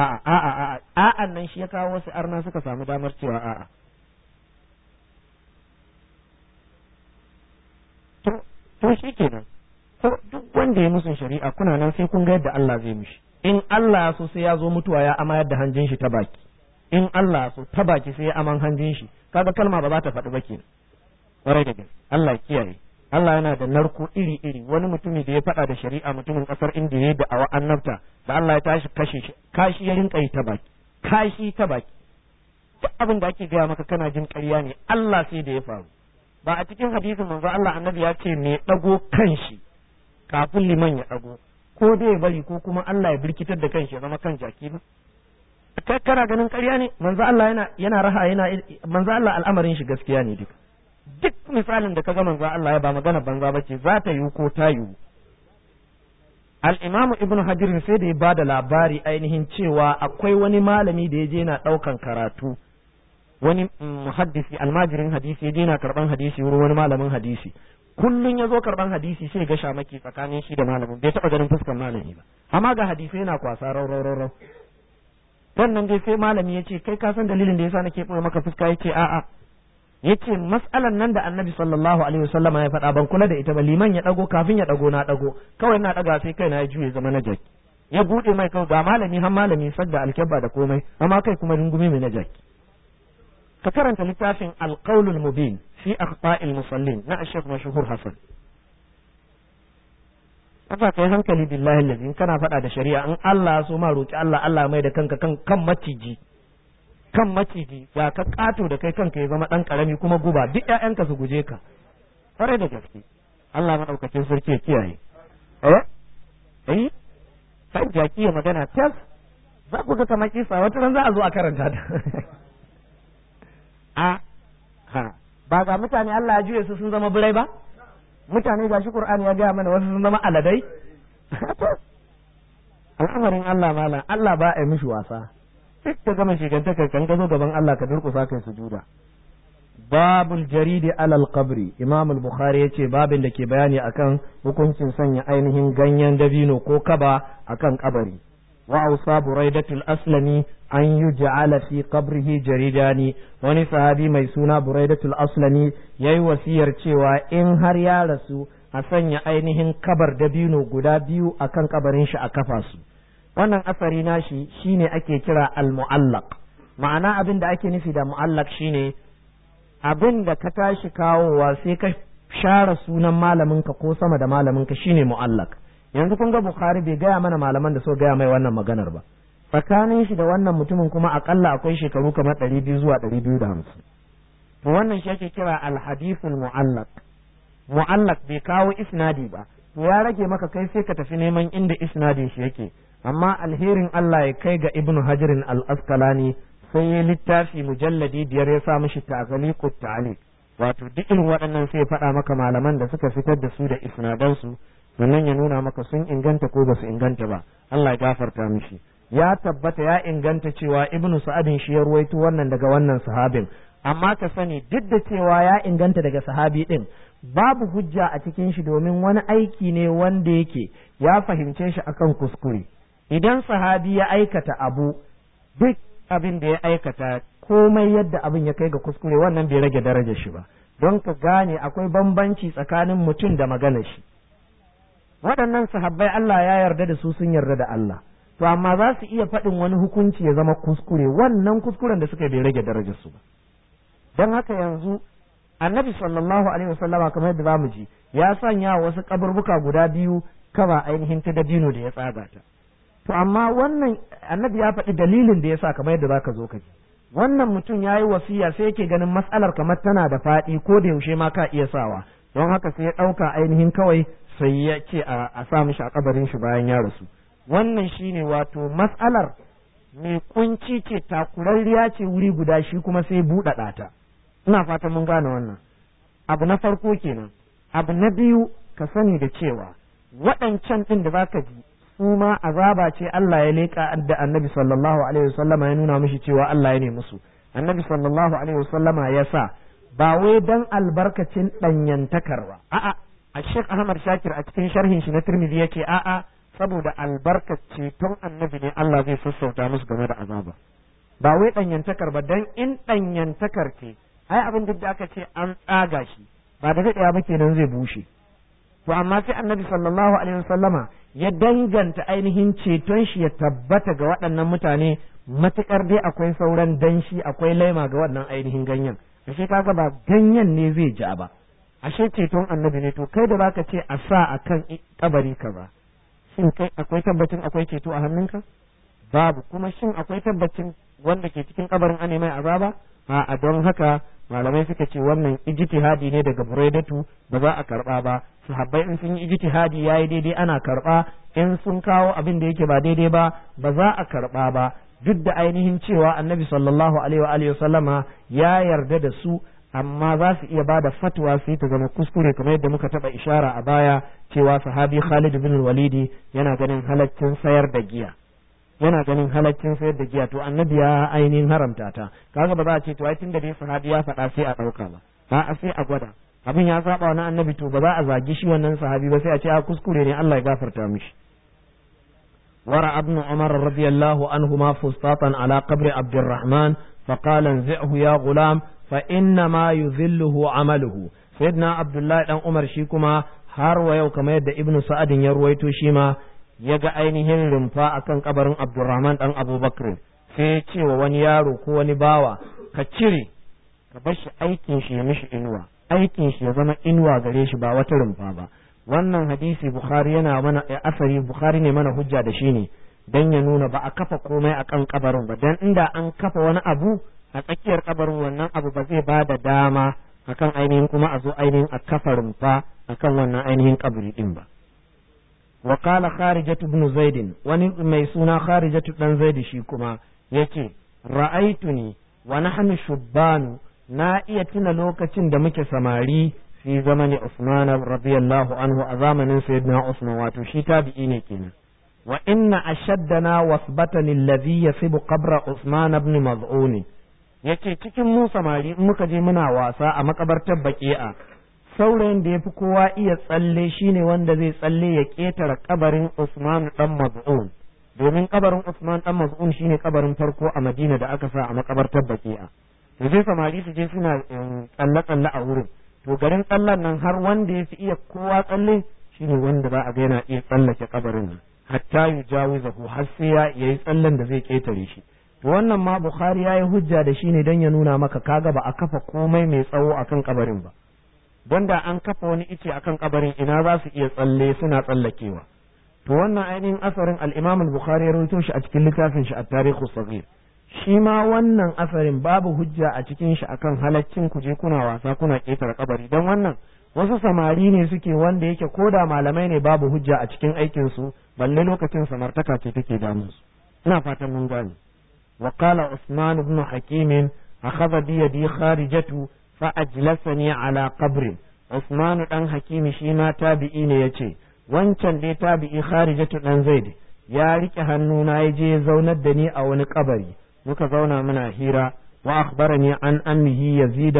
a'a nan shi ya kawo wasu arna suka samu damar cewa a'a. To shi kenan, duk wanda ya musun shari'a kuna nan sai kun ga yadda Allah zai mishi. In Allah ya so sai ya zo mutuwa ya amayar da hanjin shi ta baki, in Allah ya so ta baki sai ya aman hanjin shi, kaga kalma ba za ta faɗi ba kenan. Ƙwarai da gaske, Allah kiyaye. Allah yana da narko iri-iri. Wani mutumi da ya faɗa da shari'a, mutumin ƙasar Indiya da awa annabta, da Allah ya tashi kashe shi, kashi ya rinka yi ta baki, kashi ta baki. Duk abin da ake gaya maka kana jin ƙarya ne, Allah sai da ya faru. ba a cikin hadisin manzo Allah annabi ya ce me dago kanshi kafin liman ya dago ko dai bari ko kuma Allah ya birkitar da kanshi ya zama kan jaki ba kai kana ganin ƙarya ne manzo Allah yana raha manzo Allah al'amarin shi gaskiya ne duk misalin da kaga manzo Allah ya ba magana banza bace za ta yi ko ta yi. Al-Imam Ibn Hajar sai da ya bada labari ainihin cewa akwai wani malami da ya je na ɗaukan karatu wani muhaddisi almajirin hadisi ya je na karban hadisi wurin wani malamin hadisi kullun ya zo karban hadisi sai ga shamaki tsakanin shi da malamin bai taɓa ganin fuskar malami ba amma ga hadisi yana kwasa rau wannan dai sai malami ya ce kai ka san dalilin da yasa nake ɓoye maka fuska yace a'a yace mas'alan nan da annabi sallallahu alaihi wasallama ya faɗa ban kula da ita ba liman ya dago kafin ya dago na dago kawai na daga sai kai na ya juye zama na jaki ya bude mai kawai ga malami har malami sadda alkebba da komai amma kai kuma rungumi mai na jaki ka karanta littafin alqaulul mubin fi akhta'il musallin na Sheikh Mashhur Hassan kafa kai hankali billahi allazi kana faɗa da shari'a in Allah so ma roki Allah mai da kanka kan maciji ya ka kato da kai kanka ya zama dan karami kuma guba duk ƴaƴanka su guje ka fare da gaske Allah madaukakin sarki ya kiyaye sai jaki ya magana tas za ku ga kamar kisa wata ran za a zo a karanta ta ba ga mutane Allah ya juye su sun zama birai ba mutane gashi Qur'ani ya ga mana wasu sun zama aladai al'amarin Allah mala Allah ba a mishi wasa duk da gama shigantakar kan ka zo gaban Allah ka durƙusa kai sujuda babul jaridi alal qabri Imam al-Bukhari yace babin da ke bayani akan hukuncin sanya ainihin ganyen dabino ko kaba akan kabari wa awsa buraidatul aslami an yuj'ala fi qabrihi jaridani wani sahabi mai suna buraidatul aslami yayi wasiyar cewa in har ya rasu a sanya ainihin kabar dabino guda biyu akan kabarin shi a kafa su wannan asari nashi shine ake kira al-mu'allaq ma'ana abin da ake nufi da mu'allaq shine abin da ka tashi kawowa sai ka share sunan malaminka ko sama da malaminka shine mu'allaq yanzu kun ga Bukhari bai gaya mana malaman da so gaya mai wannan maganar ba tsakanin shi da wannan mutumin kuma akalla akwai shekaru kamar 200 zuwa 250 to wannan shi ake kira al-hadithul mu'allaq bai kawo isnadi ba to ya rage maka kai sai ka tafi neman inda isnadin shi yake amma alherin Allah ya kai ga Ibn Hajarin al-Asqalani sai ya littafi mujalladi 5 ya sa mishi ta'liqut ta'liq wato duk irin waɗannan sai ya faɗa maka malaman da suka fitar da su da isnadan su sannan ya nuna maka sun inganta ko ba su inganta ba Allah ya gafarta mishi ya tabbata ya inganta cewa Ibn Sa'adin shi ya ruwaito wannan daga wannan sahabin amma ka sani duk da cewa ya inganta daga sahabi din babu hujja a cikin shi domin wani aiki ne wanda yake ya fahimce shi akan kuskure idan sahabi ya aikata abu duk abin da ya aikata komai yadda abin ya kai ga kuskure wannan bai rage darajar shi ba don ka gane akwai bambanci tsakanin mutum da maganar shi waɗannan sahabbai Allah ya yarda da su sun yarda da Allah to amma za su iya faɗin wani hukunci ya zama kuskure wannan kuskuren da suka bai rage darajar su ba don haka yanzu annabi sallallahu alaihi wasallama kamar yadda zamu ji ya sanya wasu kaburbuka guda biyu kaba ainihin ta dabino da ya tsaga ta to amma wannan annabi ya faɗi dalilin da yasa kamar yadda zaka zo ka ji wannan mutum ya yi wasiya sai yake ganin matsalar kamar tana da faɗi ko da yaushe ma ka iya sawa don haka sai ya ɗauka ainihin kawai sai ya ce a sa mishi a kabarin shi bayan ya rasu wannan shine wato matsalar mai kunci ce takurarriya ce wuri guda shi kuma sai buɗaɗa ta ina fatan mun gane wannan abu na farko kenan abu na biyu ka sani da cewa waɗancan ɗin da zaka ji su ma azaba ce Allah ya leƙa da annabi sallallahu alaihi wasallama ya nuna mishi cewa Allah ya ne musu annabi sallallahu alaihi wasallama ya sa ba wai dan albarkacin ɗanyantakar ba a'a a Sheikh Ahmad Shakir a cikin sharhin shi na Tirmidhi yake a'a saboda albarkace tun annabi ne Allah zai sassauta musu game da azaba ba wai ɗanyantakar ba dan in ɗanyantakar ce ai abin duk da aka ce an tsaga shi ba da daɗewa ba kenan zai bushe to amma sai annabi sallallahu alaihi wasallama ya danganta ainihin ceton shi ya tabbata ga waɗannan mutane matuƙar dai akwai sauran danshi akwai laima ga wannan ainihin ganyen ashe kaga ba ganyen ne zai ja ba ashe ceton annabi ne to kai da baka ce a sa akan kabari ka ba shin kai akwai tabbacin akwai ceto a hannunka babu kuma shin akwai tabbacin wanda ke cikin kabarin ane mai azaba a don haka malamai suka ce wannan ijtihadi ne daga Buraidatu ba za a karba ba. Sahabbai in sun yi ijtihadi yayi daidai ana karba, in sun kawo abin da yake ba daidai ba ba za a karba ba, duk da ainihin cewa annabi sallallahu alaihi wa sallama ya yarda da su, amma za su iya ba da fatwa sai ta zama kuskure, kamar yadda muka taba ishara a baya cewa sahabi Khalid bin Walidi yana ganin halaccin sayar da giya, to annabi ya ainihin haramta ta. Kaga ba za a ce to ai tunda dai sahabi ya faɗa sai a ɗauka ba, a sai a gwada abin ya saba wa annabi, to ba za a zagi shi wannan sahabi ba, sai a ce a kuskure ne, Allah ya gafarta mishi. ورأى ابن عمر رضي الله عنهما فسطاطا على قبر عبد الرحمن فقال انزعه يا غلام فإنما يذله عمله. سيدنا عبد الله بن عمر شيكما har wa yau kamar yadda Ibn Sa'adin ya ruwaito shi ma ya ga ainihin rumfa akan kabarin Abdurrahman dan Abubakar, sai ya ce wa wani yaro ko wani bawa, ka cire ka bar shi aikin shi ya mishi inuwa, aikin shi ya zama inuwa gare shi ba wata rumfa ba. Wannan hadisi Bukhari yana mana asari, Bukhari ne mana hujja da shi ne dan ya nuna ba a kafa komai akan kabarin ba, dan inda an kafa wani abu a tsakiyar kabarin wannan abu ba zai ba da dama akan ainihin kuma a zo ainihin a kafa rumfa akan wannan ainihin kabari din ba. Wa qala Kharijatu ibn Zaid, wani mai suna Kharijatu dan Zaid shi kuma yace ra'aituni wa nahnu shubbanu, na iya tuna lokacin da muke samari fi zamani Usman radiyallahu anhu, a zamanin sayyidina Usman, wato shi tabi'i ne kenan. Wa inna ashaddana wasbatan alladhi yasibu qabra Usman ibn Maz'un, yace cikin mu samari in muka je muna wasa a makabartar Baqi'a, saurayin da yafi kowa iya tsalle shine wanda zai tsalle ya ketara kabarin Usman dan Maz'un, domin kabarin Usman dan Maz'un shine kabarin farko a Madina da aka sa a makabartar Baqi'a. To sai samari su je suna tsalle a wurin, to garin tsallan nan har wanda ya fi iya kowa tsalle shine wanda za a ga yana iya tsallake kabarin nan, hatta yujawizahu, har sai ya yi tsallen da zai ketare shi. To wannan ma Bukhari ya yi hujja da shi ne don ya nuna maka kaga ba a kafa komai mai tsawo akan kabarin ba, don da an kafa wani ice akan kabarin ina za su iya tsalle suna tsallakewa. To wannan ainihin asarin al-Imam al-Bukhari ya rawaito shi a cikin littafin shi at-Tarikh as-Saghir. Shi ma wannan asarin babu hujja a cikin shi akan halaccin ku je kuna wasa kuna ketare kabari, don wannan wasu samari ne suke wanda yake koda malamai ne babu hujja a cikin aikin su, balle lokacin samartaka ce take damun su. Ina fatan mun gane. Wa qala Usman ibn Hakim akhadha bi yadi Kharijatu fa ajlasani ala qabri. Usman dan Hakim shi ma tabi'i ne yace wancan dai tabi'i Kharijatu dan Zaid ya rike hannuna ya je zaunar da ni a wani kabari, muka zauna muna hira. Wa akhbarani an ammihi Yazid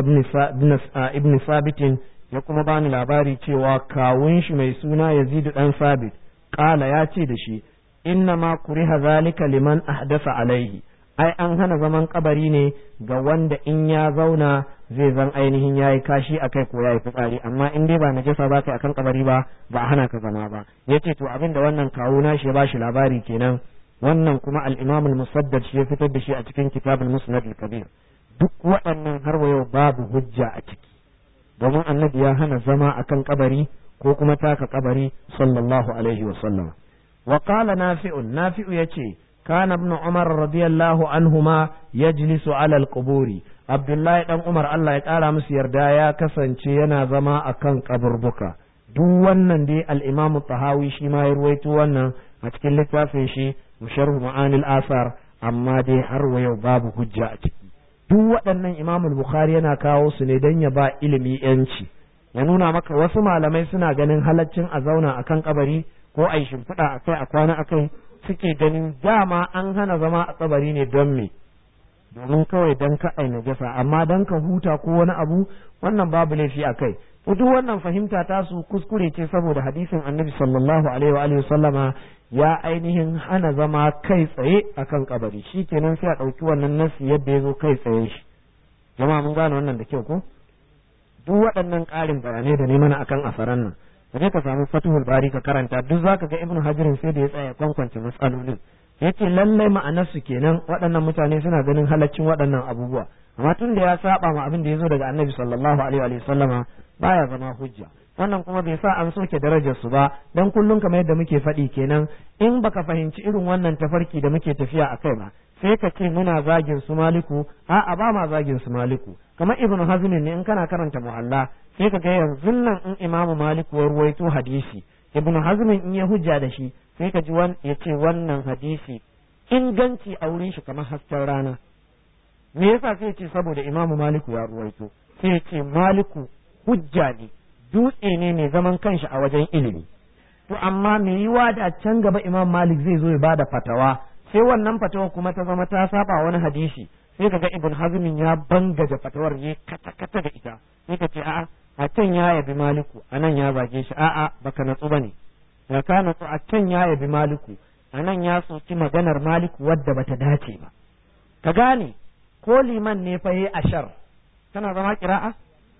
ibn Sabit, ya kuma bani labari cewa kawun shi mai suna Yazid dan Sabit kala ya ce da shi inna ma kuriha zalika liman ahdasa alaihi, ai an hana zaman kabari ne ga wanda in ya zauna zai zan ainihin yayi kashi akai ko yayi fitsari, amma in dai ba najasa ba kai akan kabari ba a hana ka zama ba. Yace to abinda wannan kawuna shi ya bashi labari kenan. Wannan kuma al-Imam al-Musaddad shi ya fitar da shi a cikin Kitab al-Musnad al-Kabir. Duk waɗannan har wa yau babu hujja a ciki, domin annabi ya hana zama akan kabari ko kuma taka kabari sallallahu alaihi wa sallam. Wa qala Nafi'u yace kana ibn Umar radiyallahu anhuma yajlisu ala al-quburi. Abdullahi dan Umar Allah ya kara musu yarda ya kasance yana zama akan kaburbuka. Duk wannan dai al-Imam Tahawi shi ma ya ruwaito wannan a cikin littafin shi Sharh Ma'anil Asar, amma dai har wa yau babu hujja a ciki. Duk waɗannan Imam Bukhari yana kawo su ne don ya ba ilimi yanci, ya nuna maka wasu malamai suna ganin halaccin a zauna akan kabari ko a yi shimfiɗa akai a kwana akai, suke ganin dama an hana zama a kabari ne don me, domin kawai don ka ai najasa, amma don ka huta ko wani abu wannan babu laifi a kai. Duk wannan fahimta ta su kuskure ce, saboda hadisin Annabi sallallahu alaihi wa sallama ya ainihin hana zama kai tsaye akan kabari, shikenan sai a ɗauki wannan nasi yadda ya zo kai tsaye shi. Jama'a mun gane wannan da kyau ko? Duk waɗannan ƙarin bayanai da ne mana akan asaran nan, kaje ka samu Fathul Bari ka karanta, duk zaka ga Ibn Hajar sai da ya tsaya kwankwance matsalolin. Yace lallai ma'anar su kenan waɗannan mutane suna ganin halaccin waɗannan abubuwa, amma tun da ya saba ma abin da ya zo daga Annabi sallallahu alaihi wa sallama baya zama hujja. Wannan kuma bai sa an soke darajar su ba, dan kullum kamar yadda muke faɗi kenan, in baka fahimci irin wannan tafarki da muke tafiya a kai ba, sai ka ce muna zagin su Maliku, a'a ba ma zagin su Maliku. Kamar Ibn Hazm ne in kana karanta Muhalla sai ka ga yanzu nan in Imam Maliku ya ruwaito hadisi, Ibn Hazm in ya hujja da shi sai ka ji ya ce wannan hadisi inganci a wurin shi kamar hasken rana. Me yasa sai ce saboda Imam Maliku ya ruwaito, sai ya ce Maliku hujja ne, dutse ne mai zaman kanshi a wajen ilimi. To amma me yiwa da can gaba Imam Malik zai zo ya bada fatawa, sai wannan fatawa kuma ta zama ta saba wani hadisi, sai kaga Ibn Hazm ya bangaje fatawar ya kata da ita, sai ka ce a'a a can ya yabi Maliku anan ya zage shi, a'a baka natsu bane, da ka natsu a can ya yabi Maliku anan ya soki maganar Maliku wadda bata dace ba. Ka gane ko liman ne fa yayi ashar tana zama kira'a,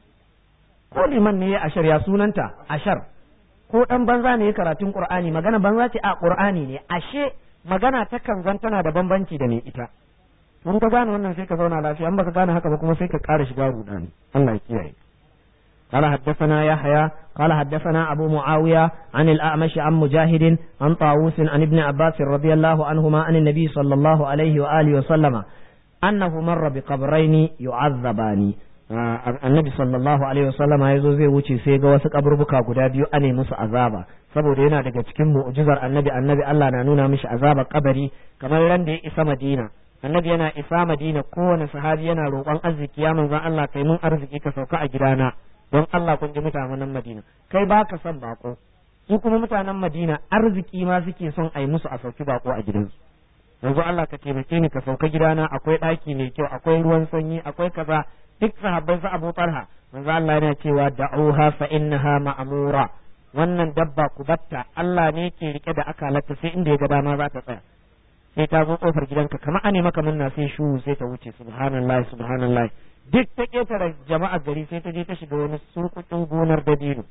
ko liman ne yayi ashar ya sunanta ashar, ko dan banza ne ya karatun Qur'ani magana banza ce a Qur'ani ne, ashe magana ta kan zan tana da bambanci da mai ita. Mun ka gane wannan sai ka zauna lafiya, an baka gane haka ba kuma sai ka ƙara shiga rudani. Allah ya kiyaye. قال حدثنا يحيى قال حدثنا أبو معاوية عن الأعمش عن مجاهد عن طاووس عن ابن عباس رضي الله عنهما عن النبي صلى الله عليه وآله وسلم أنه مر بقبرين يعذبان. annabi sallallahu alaihi wasallam ya zo zai wuce sai ga wasu kaburbuka guda biyu ane musu azaba, saboda yana daga cikin mu'jizar annabi Allah na nuna mishi azabar kabari. Kamar ran da ya isa Madina, annabi yana isa Madina kowane sahabi yana roƙon arziki, ya manzon Allah kai mun arziki ka sauka a gidana, don Allah kun ji mutanen Madina kai baka son bako, su kuma mutanen Madina arziki ma suke son ai musu a sauki bako a gidansu. yanzu Allah ka taimake ni ka sauka gidana, akwai ɗaki mai kyau, akwai ruwan sanyi, akwai kaza. Duk sahabbai su Abu Talha manzo Allah yana cewa da'uha fa innaha ma'mura, wannan dabba ku batta, Allah ne ke rike da akalarta, sai inda ya ga dama za ta tsaya. Sai ta zo kofar gidanka kamar ane maka munna, sai shu sai ta wuce, subhanallah subhanallah. Duk ta ketare jama'a gari sai ta je ta shiga wani surkutun gonar dabino,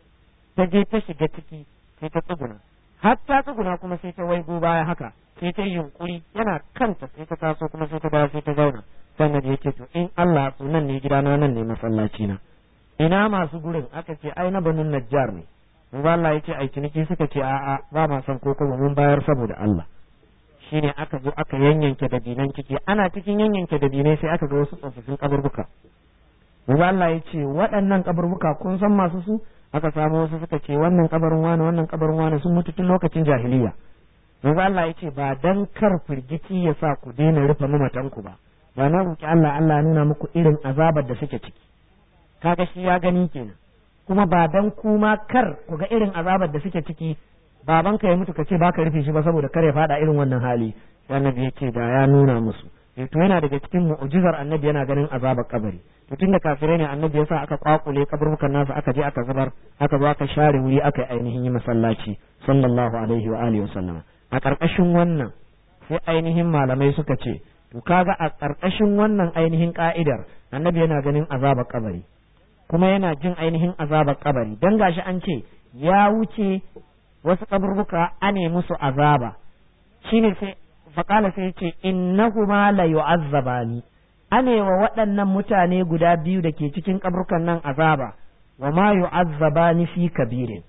ta je ta shiga ciki sai ta tsuguna, har ta tsuguna kuma sai ta waigo baya haka, sai ta yunkuri yana kanta sai ta taso kuma sai ta dawo sai ta zauna. Sannan da yake to in Allah su nan ne gidana, nan ne masallaci na, ina masu gurin aka ce ai na Banu Najjar ne. Manzo Allah yake ai ciniki, suka ce a'a ba ma san ko kuma mun bayar saboda Allah. Shine aka zo aka yanyanke dabinan ciki, ana cikin yanyanke dabinai sai aka ga wasu tsofaffin kaburbuka. Manzo Allah yace waɗannan kaburbuka kun san masu su? Aka samu wasu suka ce wannan kabarin wani, wannan kabarin wani sun mutu tun lokacin jahiliya. Manzo Allah yace ba dan kar firgici ya sa ku daina rufe mamatanku ba, ba na roki Allah nuna muku irin azabar da suke ciki. Kaga shi ya gani kenan, kuma ba dan kuma kar ku ga irin azabar da suke ciki, babanka ya mutu kace baka rufe shi ba saboda kar ya fada irin wannan hali. Annabi yake da ya nuna musu. To yana daga cikin mu'jizar annabi yana ganin azabar kabari. To tunda kafirai ne annabi yasa aka kwakule kaburbukan nasu, aka je aka zubar, aka zo aka share wuri, aka yi ainihin yi masallaci sallallahu alaihi wa alihi wa sallama. A karkashin wannan sai ainihin malamai suka ce to kaga a ƙarƙashin wannan ainihin ƙa'idar annabi yana ganin azabar kabari kuma yana jin ainihin azabar kabari, dan gashi an ce ya wuce wasu kaburbuka ane musu azaba, shine sai faqala sai ce innahuma la yu'azzabani, ane wa waɗannan mutane guda biyu da ke cikin kaburkan nan azaba, wa ma yu'azzabani fi kabirin,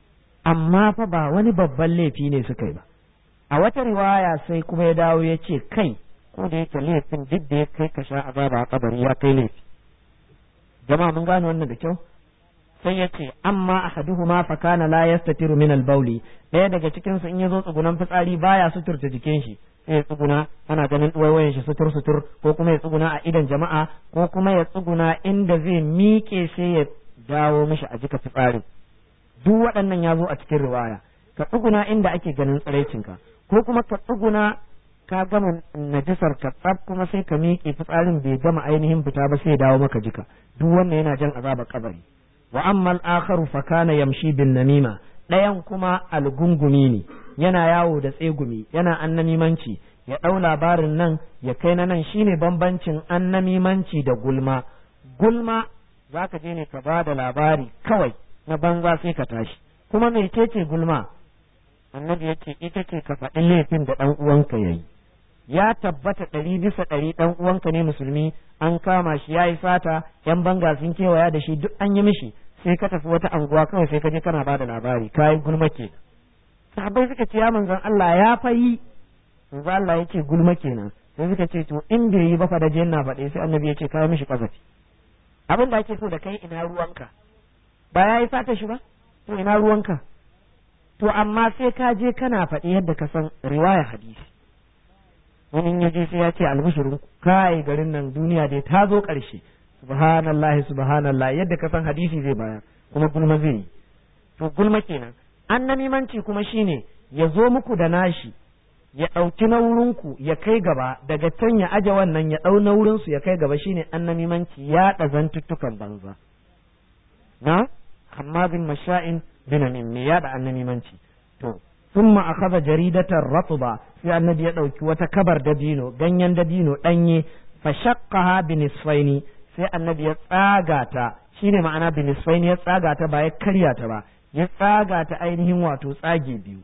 amma fa ba wani babban laifi ne suka yi ba. A wata riwaya sai kuma ya dawo ya ce kai ko da yake laifin duk da ya kai ka sha azaba a kabari ya kai laifi. Jama'a mun gane wannan da kyau. Sai ya ce amma ahaduhuma fa kana la yastatiru min al-bawli, daya daga cikin su in yazo tsugunan fitsari baya suturta jikin shi, sai ya tsuguna ana ganin duwayoyin shi sutur ko kuma ya tsuguna a idan jama'a, ko kuma ya tsuguna inda zai miƙe sai ya dawo mishi a jika fitsarin. Duk waɗannan ya zo a cikin riwaya. Ka tsuguna inda ake ganin tsiraicinka, ko kuma ka tsuguna ka gama najisar ka tsaf kuma sai ka miƙe fitsarin bai gama ainihin fita ba sai ya dawo maka jika. Duk wannan yana jan azabar kabari. Wa amma al-akharu fa kana yamshi bin namima, ɗayan kuma algungumi ne, yana yawo da tsegumi, yana annamimanci, ya ɗau labarin nan ya kai na nan. Shine bambancin annamimanci da gulma. Gulma zaka je ne ka ba da labari kawai na banza sai ka tashi. Kuma mecece gulma? Annabi yake ita ce ka faɗi laifin da ɗan uwanka yayi. Ya tabbata 100% ɗan uwanka ne musulmi, an kama shi yayi sata, yan banga sun kewaya da shi, duk an yi mishi, sai ka tafi wata anguwa kawai sai ka je kana bada labari, kai gulma kenan. Sahabbai suka ce ya manzon Allah ya fayi. Manzon Allah yake gulma kenan. sai suka ce to in bai yi ba fa da je na faɗe sai annabi ya ce kai mishi kazafi abin da ake so da kai ina ruwanka ba ya yi sata shi ba to ina ruwanka to amma sai ka je kana faɗi yadda ka san riwaya hadisi wani ya je sai ya ce albishirin kai garin nan duniya dai ta zo ƙarshe subhanallah yadda ka san hadisi zai bayar kuma gulma zai yi to gulma kenan annamimanci kuma shine ya zo muku da nashi ya ɗauki naurinku ya kai gaba daga can ya aje wannan ya ɗau naurinsu ya kai gaba shine annamimanci ya ɗazantuttukan banza na hamadin masha'in binamin ne ya da annamimanci to thumma akhadha jaridatan ratba sai annabi ya ɗauki wata kabar dabino ganyen dabino ɗanye fa shaqqaha binisfaini sai annabi ya tsaga ta shine ma'ana binisfaini ya tsaga ta ba ya karya ta ba ya tsaga ta ainihin wato tsage biyu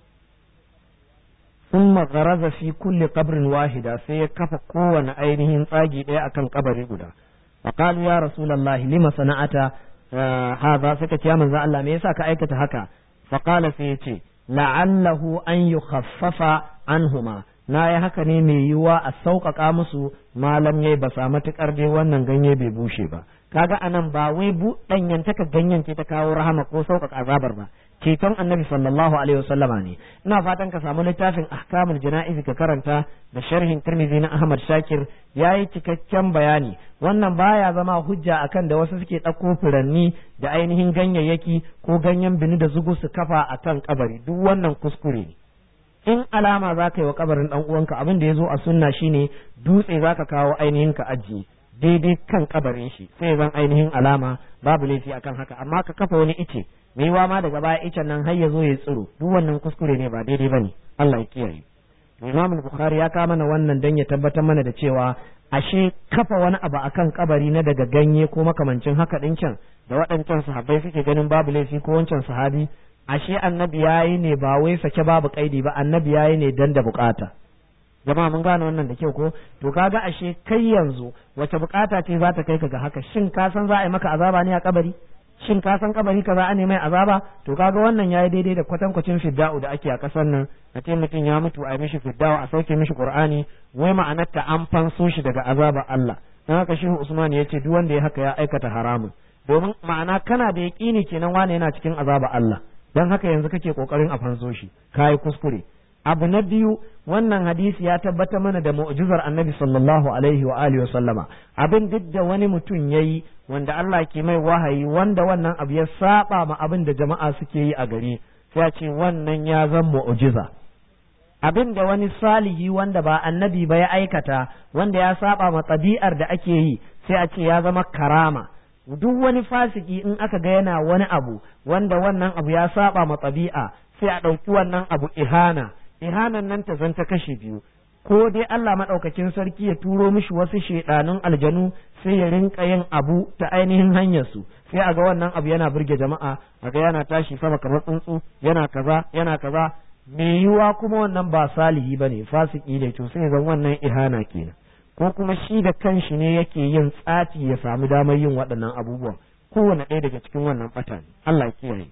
thumma gharaza fi kulli qabrin wahida sai ya kafa kowane ainihin tsagi ɗaya akan kabari guda fa qalu ya rasulullahi lima sana'ata hadha suka ce ya manzo Allah me yasa ka aikata haka fa qala sai ya ce la'allahu an yukhaffafa anhuma na yi haka ne mai yiwuwa a sauƙaƙa musu malam yayi ba sa matuƙar dai wannan ganye bai bushe ba kaga anan ba wai ɗanyantaka ganyen ce ta kawo rahama ko sauƙaƙa azabar ba ceton annabi sallallahu alaihi wasallama ne ina fatan ka samu littafin ahkamul jana'iz ka karanta da sharhin tirmidhi na ahmad shakir yayi cikakken bayani wannan baya zama hujja akan da wasu suke ɗauko furanni da ainihin ganyayyaki ko ganyen bini da zugu su kafa akan kabari duk wannan kuskure ne in alama za ka yi wa kabarin dan uwanka abin da ya zo a sunna shine dutse za ka kawo ainihin ka ajiye daidai kan kabarin shi sai zan ainihin alama babu laifi akan haka amma ka kafa wani ice mai yiwa ma daga baya icen nan har ya zo ya tsiro duk wannan kuskure ne ba daidai bane Allah ya kiyaye Imam Bukhari ya kawo mana wannan dan ya tabbatar mana da cewa ashe kafa wani abu akan kabari na daga ganye ko makamancin haka din can da waɗancan sahabbai suke ganin babu laifi ko wancan sahabi ashe annabi yayi ne ba wai sake babu kaidi ba annabi yayi ne dan da bukata jama'a mun gane wannan da kyau ko to kaga ashe kai yanzu wace bukata ce za ta kai ka ga haka shin ka san za a yi maka azaba ne a kabari shin ka san kabari kaza a ne mai azaba to kaga wannan yayi daidai da kwatankwacin fidda'u da ake a kasar nan a ce mutum ya mutu a yi mishi fidda'u a sauke mishi qur'ani wai ma'anarta an fanso shi daga azaba Allah dan haka shehu Usman ya ce duk wanda ya haka ya aikata haramun domin ma'ana kana da yaqini kenan wane yana cikin azaba Allah dan haka yanzu kake kokarin a fanso shi kai kuskure abu na biyu wannan hadisi ya tabbata mana da mu'jizar annabi sallallahu alaihi wa alihi wasallama abin duk da wani mutum yayi wanda Allah ke mai wahayi wanda wannan abu ya saba ma abin da jama'a suke yi a gari sai a ce wannan ya zan mu'jiza abin da wani salihi wanda ba annabi ba ya aikata wanda ya saba ma tabi'ar da ake yi sai a ce ya zama karama duk wani fasiki in aka ga yana wani abu wanda wannan abu ya saba ma tabi'a sai a ɗauki wannan abu ihanan nan ta zanta kashe biyu ko dai Allah maɗaukakin sarki ya turo mishi wasu shaidanun aljanu sai ya rinka yin abu ta ainihin hanyar su sai a ga wannan abu yana burge jama'a a ga yana tashi sama kamar tsuntsu yana kaza me yiwa kuma wannan ba salihi bane fasiki ne to sai zan wannan ihana kenan ko kuma shi da kanshi ne yake yin tsafi ya samu damar yin waɗannan abubuwan kowane ɗaya daga cikin wannan ɓata ne Allah ya kiyaye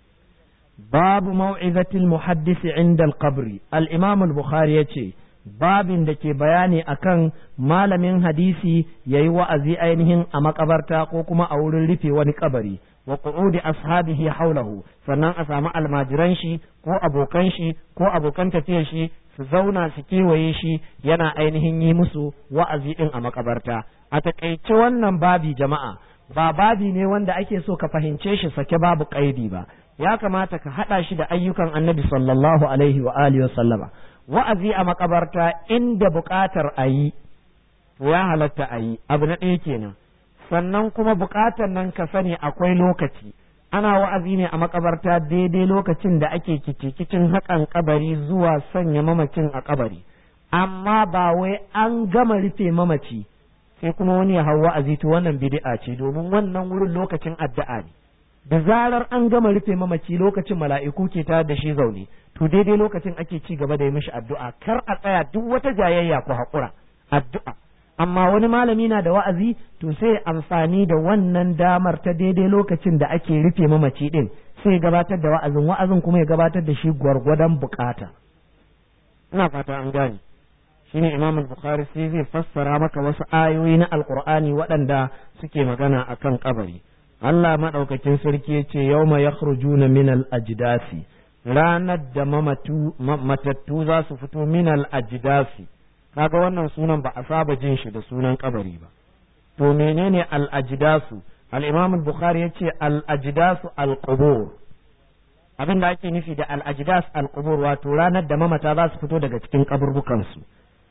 babu mau'izatil muhaddisi inda al-qabri al-imam al-bukhari yace babin da ke bayani akan malamin hadisi yayi wa'azi ainihin a makabarta ko kuma a wurin rufe wani kabari wa qu'udi ashabihi haulahu sannan a samu almajiran shi ko abokan shi ko abokan tafiyar shi su zauna su kewaye shi yana ainihin yi musu wa'azi din a makabarta a takaice wannan babi jama'a ba babi ne wanda ake so ka fahimce shi sake babu kaidi ba ya kamata ka hada shi da ayyukan annabi sallallahu alaihi wa alihi wasallama wa'azi a makabarta inda buƙatar a yi to ya halatta a yi abu na ɗaya kenan sannan kuma buƙatar nan ka sani akwai lokaci ana wa'azi ne a makabarta daidai lokacin da ake kicin haƙan kabari zuwa sanya mamacin a kabari amma ba wai an gama rufe mamaci sai kuma wani ya hau wa'azi to wannan bid'a ce domin wannan wurin lokacin addu'a ne da zarar an gama rufe mamaci lokacin mala'iku ke tare da shi zaune to daidai lokacin ake ci gaba da yi mishi addu'a kar a tsaya duk wata jayayya ko haƙura addu'a amma wani malami na da wa'azi to sai amfani da wannan damar ta daidai lokacin da ake rufe mamaci din sai gabatar da wa'azin kuma ya gabatar da shi gwargwadon bukata ina fata an gane shine Imam al-Bukhari sai zai fassara maka wasu ayoyi na Alqur'ani waɗanda suke magana akan kabari. Allah madaukakin sarki yace yawma yakhrujuna min al-ajdasi, ranar da matattu za su fito min al-ajdasi. Kaga wannan sunan ba a saba jin shi da sunan kabari ba. To menene al-ajdasu? Al-Imam al-Bukhari yace al-ajdasu al-qubur. Abin da ake nufi da al-ajdas al-qubur wato ranar da mamata za su fito daga cikin kaburbukan su.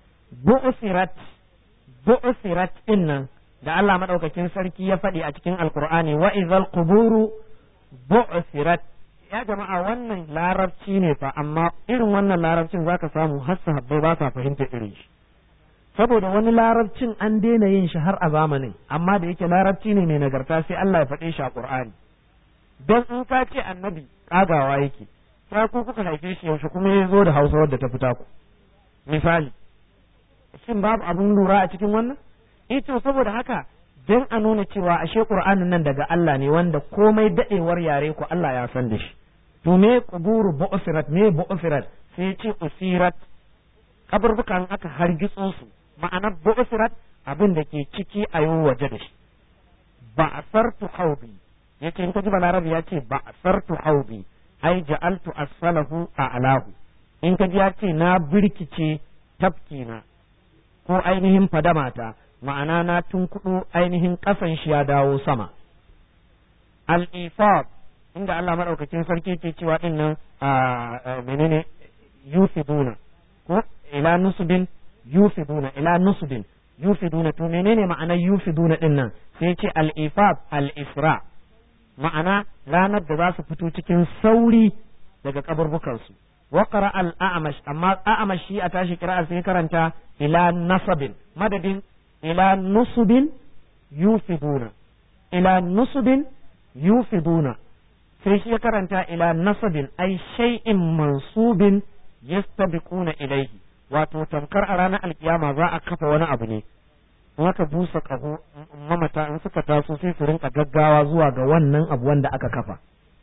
Bu'sirat innan da Allah madaukakin sarki ya faɗi a cikin Alkur'ani wa idhal quburu bu'sirat. Ya jama'a wannan larabci ne fa, amma irin wannan larabcin zaka samu har sahabbai ba sa fahimta irin shi. Saboda wani larabcin an daina yin shi har a zamanin, amma da yake larabci ne mai nagarta sai Allah ya faɗe shi a Qur'ani. Don in ka ce annabi kagawa yake, sai ku kuka haife shi yaushe kuma ya zo da Hausa wadda ta fita ku. Misali, shin babu abin lura a cikin wannan? Ito saboda haka don a nuna cewa ashe Qur'anin nan daga Allah ne wanda komai dadewar yare ku Allah ya san da shi. To me quburu bu'sirat, me bu'sirat? Sai ce usirat, kaburbukan aka hargitso su. Ma'anar bu'sirat abin da ke ciki a yau waje da shi. Ba'sartu haubi, yace in ka ji balarabi ya ce ba'sartu haubi, ai ja'altu asfalahu a'lahu. In ka ji ya ce na birkice tafkina ko ainihin fadamata, ma'ana na tunkuɗo ainihin ƙasan shi ya dawo sama. Al-ifad, inda Allah maɗaukakin sarki ke cewa ɗin nan menene yufiduna ko ila nusubin yufiduna ila nusubin yufiduna, to menene ma'anar yufiduna ɗin nan? Sai ce al-ifad al-isra, ma'ana ranar da za su fito cikin sauri daga kaburbukansu. wa qara al-a'mash, amma a'mash shi a tashi kira'a sai karanta ila nasabin madadin ila nusubin yufiduna, ila nusubin yufiduna, sai shi ya karanta ila nasabin ai shay'in mansubin yastabiquna ilayhi, wato tamkar a ranar alkiyama za a kafa wani abu ne, in aka busa kaho mamata in suka taso sai su rinka gaggawa zuwa ga wannan abu wanda aka kafa.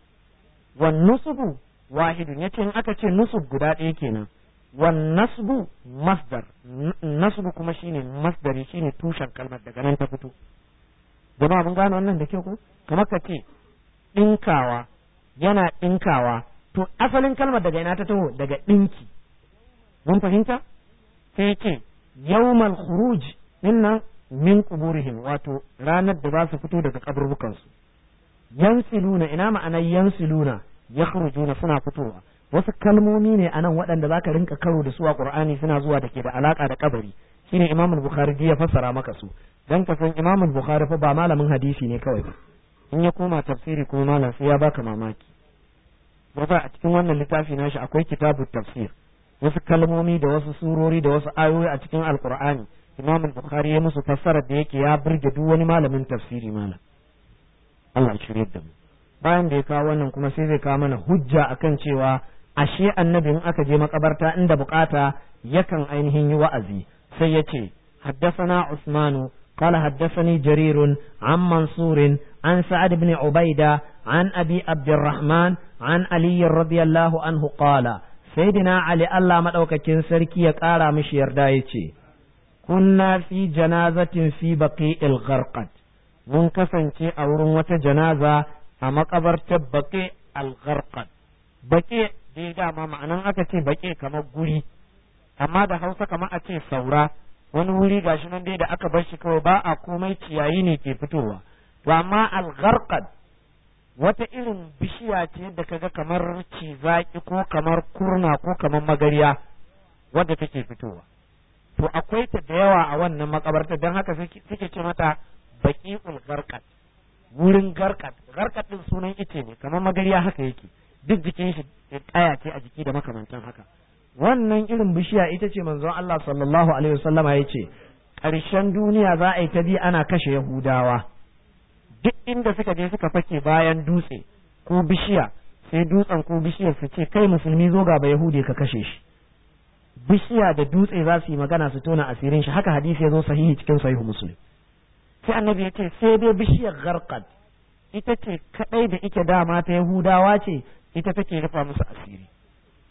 wan nusubu wahidun, yace in aka ce nusub guda ɗaya kenan, wan nasbu masdar, nasbu kuma shine masdari, shine tushen kalmar, daga nan ta fito. Jama'a mun gano wannan da kyau ko? Kamar ka ce ɗinkawa, yana ɗinkawa, to asalin kalmar daga ina ta taho? Daga ɗinki. Mun fahimta? Sai ce yawmal khuruj dinnan min quburihim, wato ranar da za su fito daga kaburbukansu. Yansiluna, ina ma'anar yansiluna? Yakhrujuna, suna fitowa. Wasu kalmomi ne anan waɗanda zaka rinka karo da su a Qur'ani, suna zuwa da ke da alaka da kabari. Shine Imam al-Bukhari ya fassara maka su. Dan ka san Imam al-Bukhari fa ba malamin hadisi ne kawai ba. In ya koma tafsiri kuma malam sai ya baka mamaki. Wata a cikin wannan littafi nashi akwai kitabut tafsir. Wasu kalmomi da wasu surori da wasu ayoyi a cikin Al-Qur'ani, Imam al-Bukhari ya musu fassarar da yake ya burge duk wani malamin tafsiri malam. Allah ya shirye da mu. Bayan da ya kawo wannan kuma sai zai kawo mana hujja akan cewa ashe annabi in aka je makabarta inda bukata yakan ainihin yi wa'azi. Sai ya ce haddathana Usmanu قال حدثني جرير عن منصور عن سعد بن عبيدة عن أبي عبد الرحمن عن علي رضي الله عنه قال سيدنا علي الله مدوكاكين سركي يقارا مش يردايتي كنا في جنازة في بقيع الغرقد mun kasance a wurin wata janaza a makabartar baƙe al-gharqad. Baƙe dai dama ma'anan aka ce baƙe kamar guri, amma da Hausa kamar a ce saura, wani wuri gashi nan dai da aka bar shi kawai ba a komai, ciyayi ne ke fitowa. To amma al-gharqad wata irin bishiya ce da kaga kamar cizaki ko kamar kurna ko kamar magariya wadda take fitowa. To akwai ta da yawa a wannan makabartar, don haka suke ce mata baqi'ul gharqad, wurin garqad. Garqad din sunan ice ne kamar magariya haka yake, duk jikin shi kaya ce a jiki da makamantan haka. Wannan irin bishiya ita ce manzon Allah sallallahu alaihi wasallama yace ƙarshen duniya za a yi ta bi ana kashe Yahudawa. Duk inda suka je suka fake bayan dutse ko bishiya, sai dutsen ko bishiyar su ce kai musulmi zo ga ba Yahudi ka kashe shi. Bishiya da dutse za su yi magana su tona asirin shi, haka hadisi ya zo sahihi cikin sahihu Muslim. Sai annabi ya ce sai dai bishiyar gharqad ita ce kadai da ike dama ta Yahudawa ce, ita take rufa musu asiri.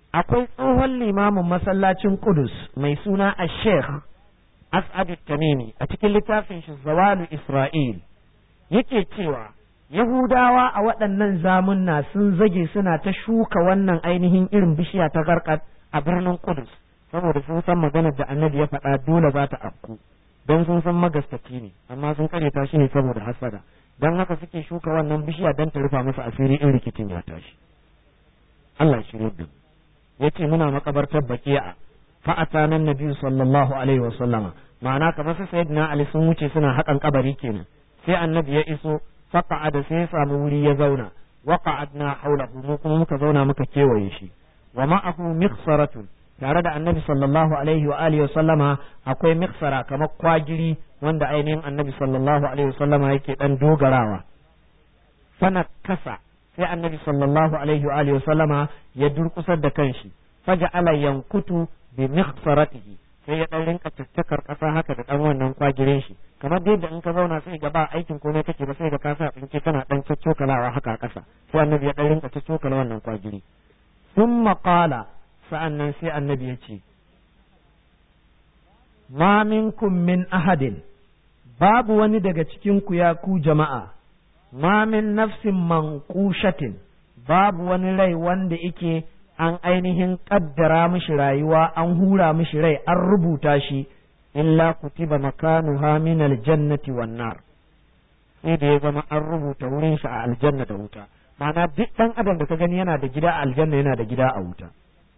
akwai tsohon limamin masallacin Qudus mai suna Sheikh As'ad Tamimi a cikin littafin shi Zawalu Isra'il yake cewa Yahudawa a waɗannan zamunna sun zage suna ta shuka wannan ainihin irin bishiya ta garkat a birnin Qudus saboda sun san maganar da Annabi ya faɗa dole za ta afku don sun san magaskaci ne amma sun karyata shi ne saboda hasada don haka suke shuka wannan bishiya don ta rufa musu asiri in rikicin ya tashi Allah ya shirye da yace muna makabartar Baqi'a fa atana annabi sallallahu alaihi wa sallama ma'ana kamar sai sayyidina Ali sun wuce suna hakan kabari kenan sai annabi ya iso faqa'ada sai ya samu wuri ya zauna waqa'adna hawlahu mu kuma muka zauna muka kewaye shi wa ma'ahu mikhsaratun tare da annabi sallallahu alaihi wa alihi wa sallama akwai mikhsara kamar kwagiri wanda ainihin annabi sallallahu alaihi wa sallama yake dan dogarawa fana kasa sai annabi sallallahu alaihi wa alihi wa sallama ya durkusar da kanshi faja'ala yankutu bi mikhsaratihi sai ya dan rinka tattakar kasa haka da dan wannan kwagirin shi kamar dai da in ka zauna sai ga ba aikin komai kake ba sai ga ka sa tsinke kana dan caccokalawa haka a kasa sai annabi ya dan rinka caccokala wannan kwagiri thumma qala sa'annan sai annabi ya ce ma minkum min ahadin babu wani daga cikin ku ya ku jama'a ma min nafsin manqushatin babu wani rai wanda yake an ainihin kaddara mishi rayuwa an hura mishi rai an rubuta shi illa kutiba makanuha min aljannati wan nar sai da ya zama an rubuta wurin shi a aljanna da wuta ma'ana duk dan adam da ka gani yana da gida a aljanna yana da gida a wuta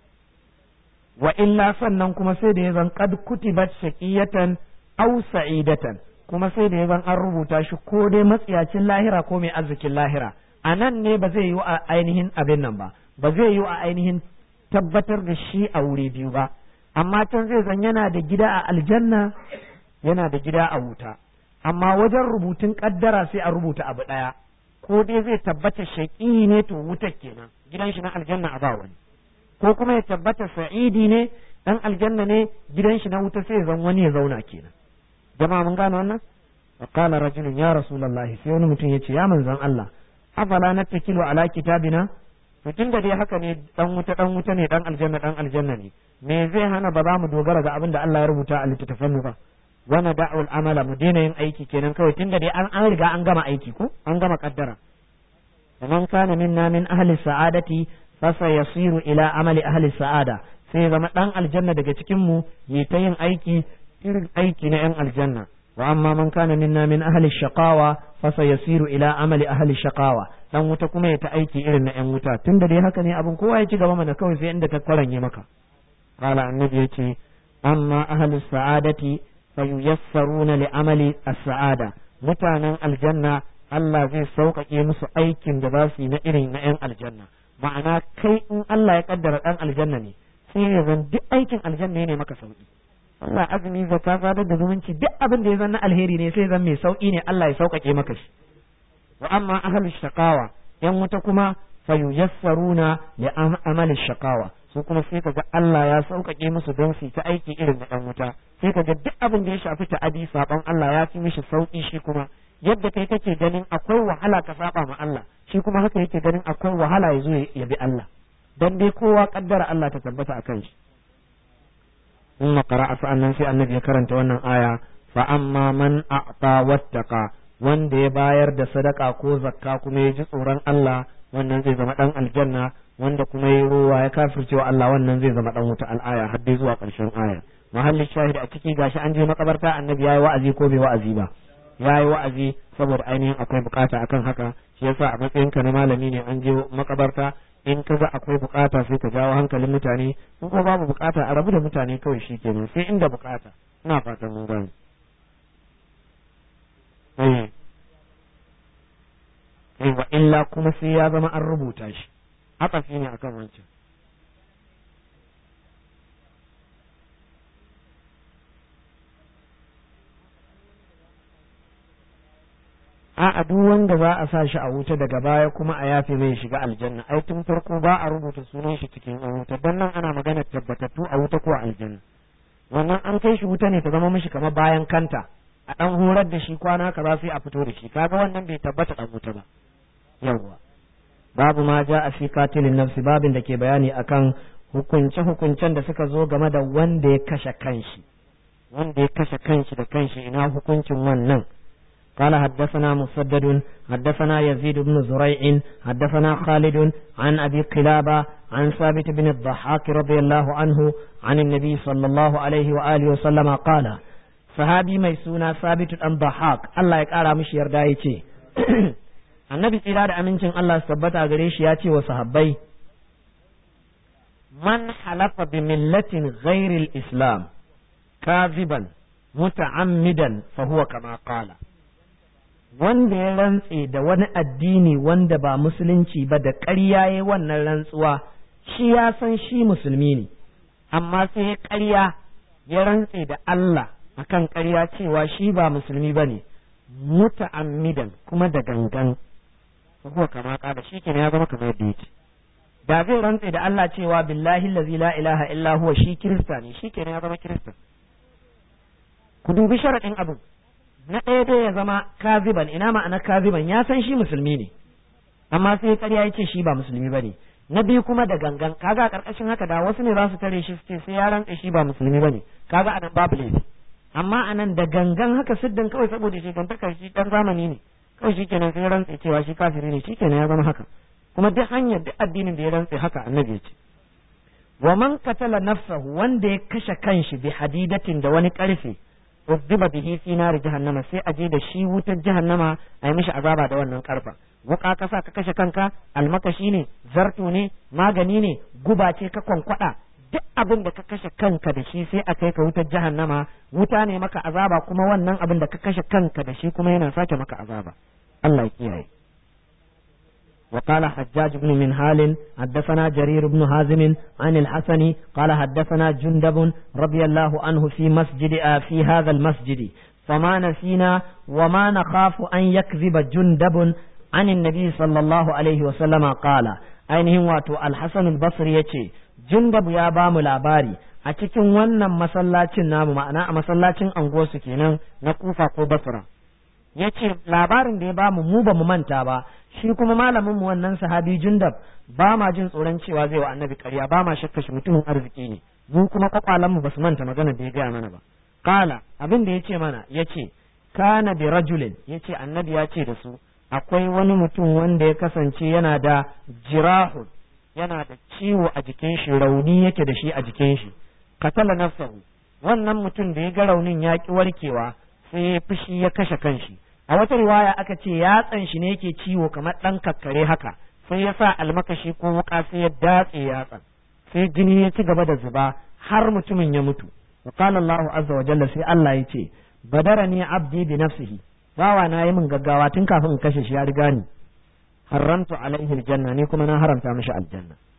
wa illa sannan kuma sai da ya zan qad kutibat shaqiyatan aw sa'idatan kuma sai da ya zan an rubuta shi ko dai matsiyacin lahira ko mai arzikin lahira a nan ne ba zai yi a ainihin abin nan ba zai yi a ainihin tabbatar da shi a wuri biyu ba amma can zai zan yana da gida a aljanna yana da gida a wuta amma wajen rubutun kaddara sai a rubuta abu daya ko dai zai tabbata shaqi ne to wutar kenan gidan shi na aljanna a ba wani ko kuma ya tabbata sa'idi ne dan aljanna ne gidan shi na wuta sai zan wani ya zauna kenan jama'a mun gane wannan wa qala rajulun ya rasulullahi sai wani mutum yace ya manzon Allah afala nattakilu ala kitabina to tunda dai haka ne dan wuta ne dan aljanna ne me zai hana ba za mu dogara ga abin da Allah ya rubuta a littattafan mu ba wana da'ul amala mu daina yin aiki kenan kawai tunda dai an riga an gama aiki ko an gama kaddara man kana minna min ahli sa'adati fasa yasiru ila amali ahli sa'ada sai zama dan aljanna daga cikin mu yi ta yin aiki irin aiki na yan aljanna wa amma man kana minna min ahli shaqawa fasa yasiru ila amali ahli shaqawa dan wuta kuma ya ta aiki irin na yan wuta tunda dai haka ne abin kowa ya ci gaba mana kawai sai inda ta kwaranye maka qala annabi yace amma ahli sa'adati fayuyassaruna li amali as-sa'ada mutanen aljanna Allah zai sauƙaƙe musu aikin da za su yi na irin na yan aljanna ma'ana kai in Allah ya kaddara dan aljanna ne sai ya zan duk aikin aljanna ne maka sauki Allah azumi zakka sadar da zumunci duk abin da ya zan na alheri ne sai zan mai sauki ne Allah ya sauƙaƙe maka shi wa amma ahlus shaqawa yan wuta kuma fayuyassaruna li amali shaqawa su kuma sai kaga Allah ya sauƙaƙe musu don su ta aiki irin na dan wuta sai kaga duk abin da ya shafi ta'adi saban Allah ya fi mishi sauki shi kuma yadda kai kake ganin akwai wahala ka saba ma Allah shi kuma haka yake ganin akwai wahala ya zo ya bi Allah dan dai kowa kaddara Allah ta tabbata akan shi in qara'a sa'annan sai annabi ya karanta wannan aya fa amma man a'ta wattaqa wanda ya bayar da sadaka ko zakka kuma ya ji tsoron Allah wannan zai zama dan aljanna wanda kuma ya ruwa ya kafircewa Allah wannan zai zama dan wuta al'aya har dai zuwa ƙarshen aya mahallin shahid a ciki gashi an je makabarta annabi yayi wa'azi ko bai wa'azi ba yayi wa'azi saboda ainihin akwai bukata akan haka shi yasa a matsayinka na malami ne an je makabarta in ka ga akwai bukata sai ka jawo hankalin mutane in ko babu bukata a rabu da mutane kawai shikenan sai inda bukata ina fatan mun gane wa illa kuma sai ya zama an rubuta shi haka ne akan wancan a duk wanda za a sa shi a wuta daga baya kuma a yafe mai shiga aljanna ai tun farko ba a rubuta sunan shi cikin wuta dan nan ana magana tabbatattu a wuta ko a aljanna wannan an kai shi wuta ne ta zama mishi kamar bayan kanta a dan horar da shi kwana kaza sai a fito da shi kaga wannan bai tabbata dan wuta ba yawwa babu ma ja a fi katilin nafsi babin da ke bayani akan hukunce-hukuncen da suka zo game da wanda ya kashe kanshi da kanshi ina hukuncin wannan. قال حدثنا مسدد حدثنا يزيد بن زريع حدثنا خالد عن أبي قلابة عن ثابت بن الضحاك رضي الله عنه عن النبي صلى الله عليه وآله وسلم قال صحابي ميسونا ثابت بن الضحاك الله يقارى مش يردائي النبي صلى الله عليه وسلم الله ثبت أغريش ياتي وصحابي من حلف بملة غير الإسلام كاذبا متعمدا فهو كما قال. wanda ya rantse da wani addini wanda ba musulunci ba da ƙarya ya wannan rantsuwa shi ya san shi musulmi ne amma sai ya ƙarya ya rantse da Allah akan ƙarya cewa shi ba musulmi bane muta'ammidan kuma da gangan ko kama kada shi kenan ya zama kamar yadda yake da zai rantse da Allah cewa billahi allazi la ilaha illa huwa shi kirista ne shi kenan ya zama kirista. Ku dubi sharadin abin na ɗaya dai ya zama kaziban, ina ma'ana kaziban, ya san shi musulmi ne amma sai ƙarya ya ce shi ba musulmi ba ne. Na biyu kuma da gangan, kaga a ƙarƙashin haka da wasu ne za su tare shi su ce sai ya rantse shi ba musulmi ba ne, kaga anan babu laifi. Amma anan da gangan haka siddin kawai saboda shekantakar shi ɗan zamani ne kawai shi kenan sai ya rantse cewa shi kafiri ne shi kenan ya zama haka. Kuma duk hanyar duk addinin da ya rantse haka annabi ya ce. Wa man qatala nafsahu, wanda ya kashe kanshi bi hadidatin da wani ƙarfe uzziba bihi fi nar jahannama, sai aje da shi wutar jahannama a yi mishi azaba da wannan karfa. Wuka kasa ka kashe kanka, almakashi ne, zarto ne, magani ne, guba ce ka kwankwada, duk abin da ka kashe kanka da shi sai a kai ka wutar jahannama. Wuta ne maka azaba, kuma wannan abin da ka kashe kanka da shi kuma yana sake maka azaba. Allah ya kiyaye. وقال حجاج بن منهال حدثنا جرير بن هازم عن الحسن قال حدثنا جندب رضي الله عنه في هذا المسجد فما نسينا وما نخاف أن يكذب جندب عن النبي صلى الله عليه وسلم قال ainihin wato Al-Hasan al-Basri yace Jundab ya ba mu labari a cikin wannan masallacin namu, ma'ana a masallacin anguwarsu kenan na Kufa ko Basra. Yace labarin da ya ba mu ba mu manta ba, shi kuma malamin mu wannan sahabi Jundab ba ma jin tsoron cewa zai wa annabi ƙarya, ba ma shakka shi mutumin arziki ne, mu kuma kwakwalan mu basu manta magana da ya gaya mana ba. Kala abin da yace mana, yace kana bi rajulin, yace annabi ya ce da su akwai wani mutum wanda ya kasance yana da jirahun, yana da ciwo a jikin shi, rauni yake da shi a jikin shi. Katala nafsahu, wannan mutum da ya ga raunin ya ki warkewa sai ya fushi ya kashe kanshi. A wata riwaya aka ce yatsan shi ne yake ciwo kamar ɗan kakkare haka, sai ya sa almakashi ko wuka sai ya datse yatsan, sai jini ya ci gaba da zuba har mutumin ya mutu. Wa qala Allahu azza wa jalla, sai Allah ya ce badarani abdi bi nafsihi, bawa na yi min gaggawa tun kafin in kashe shi ya riga ni, haramtu alaihi aljanna, ni kuma na haramta mishi aljanna.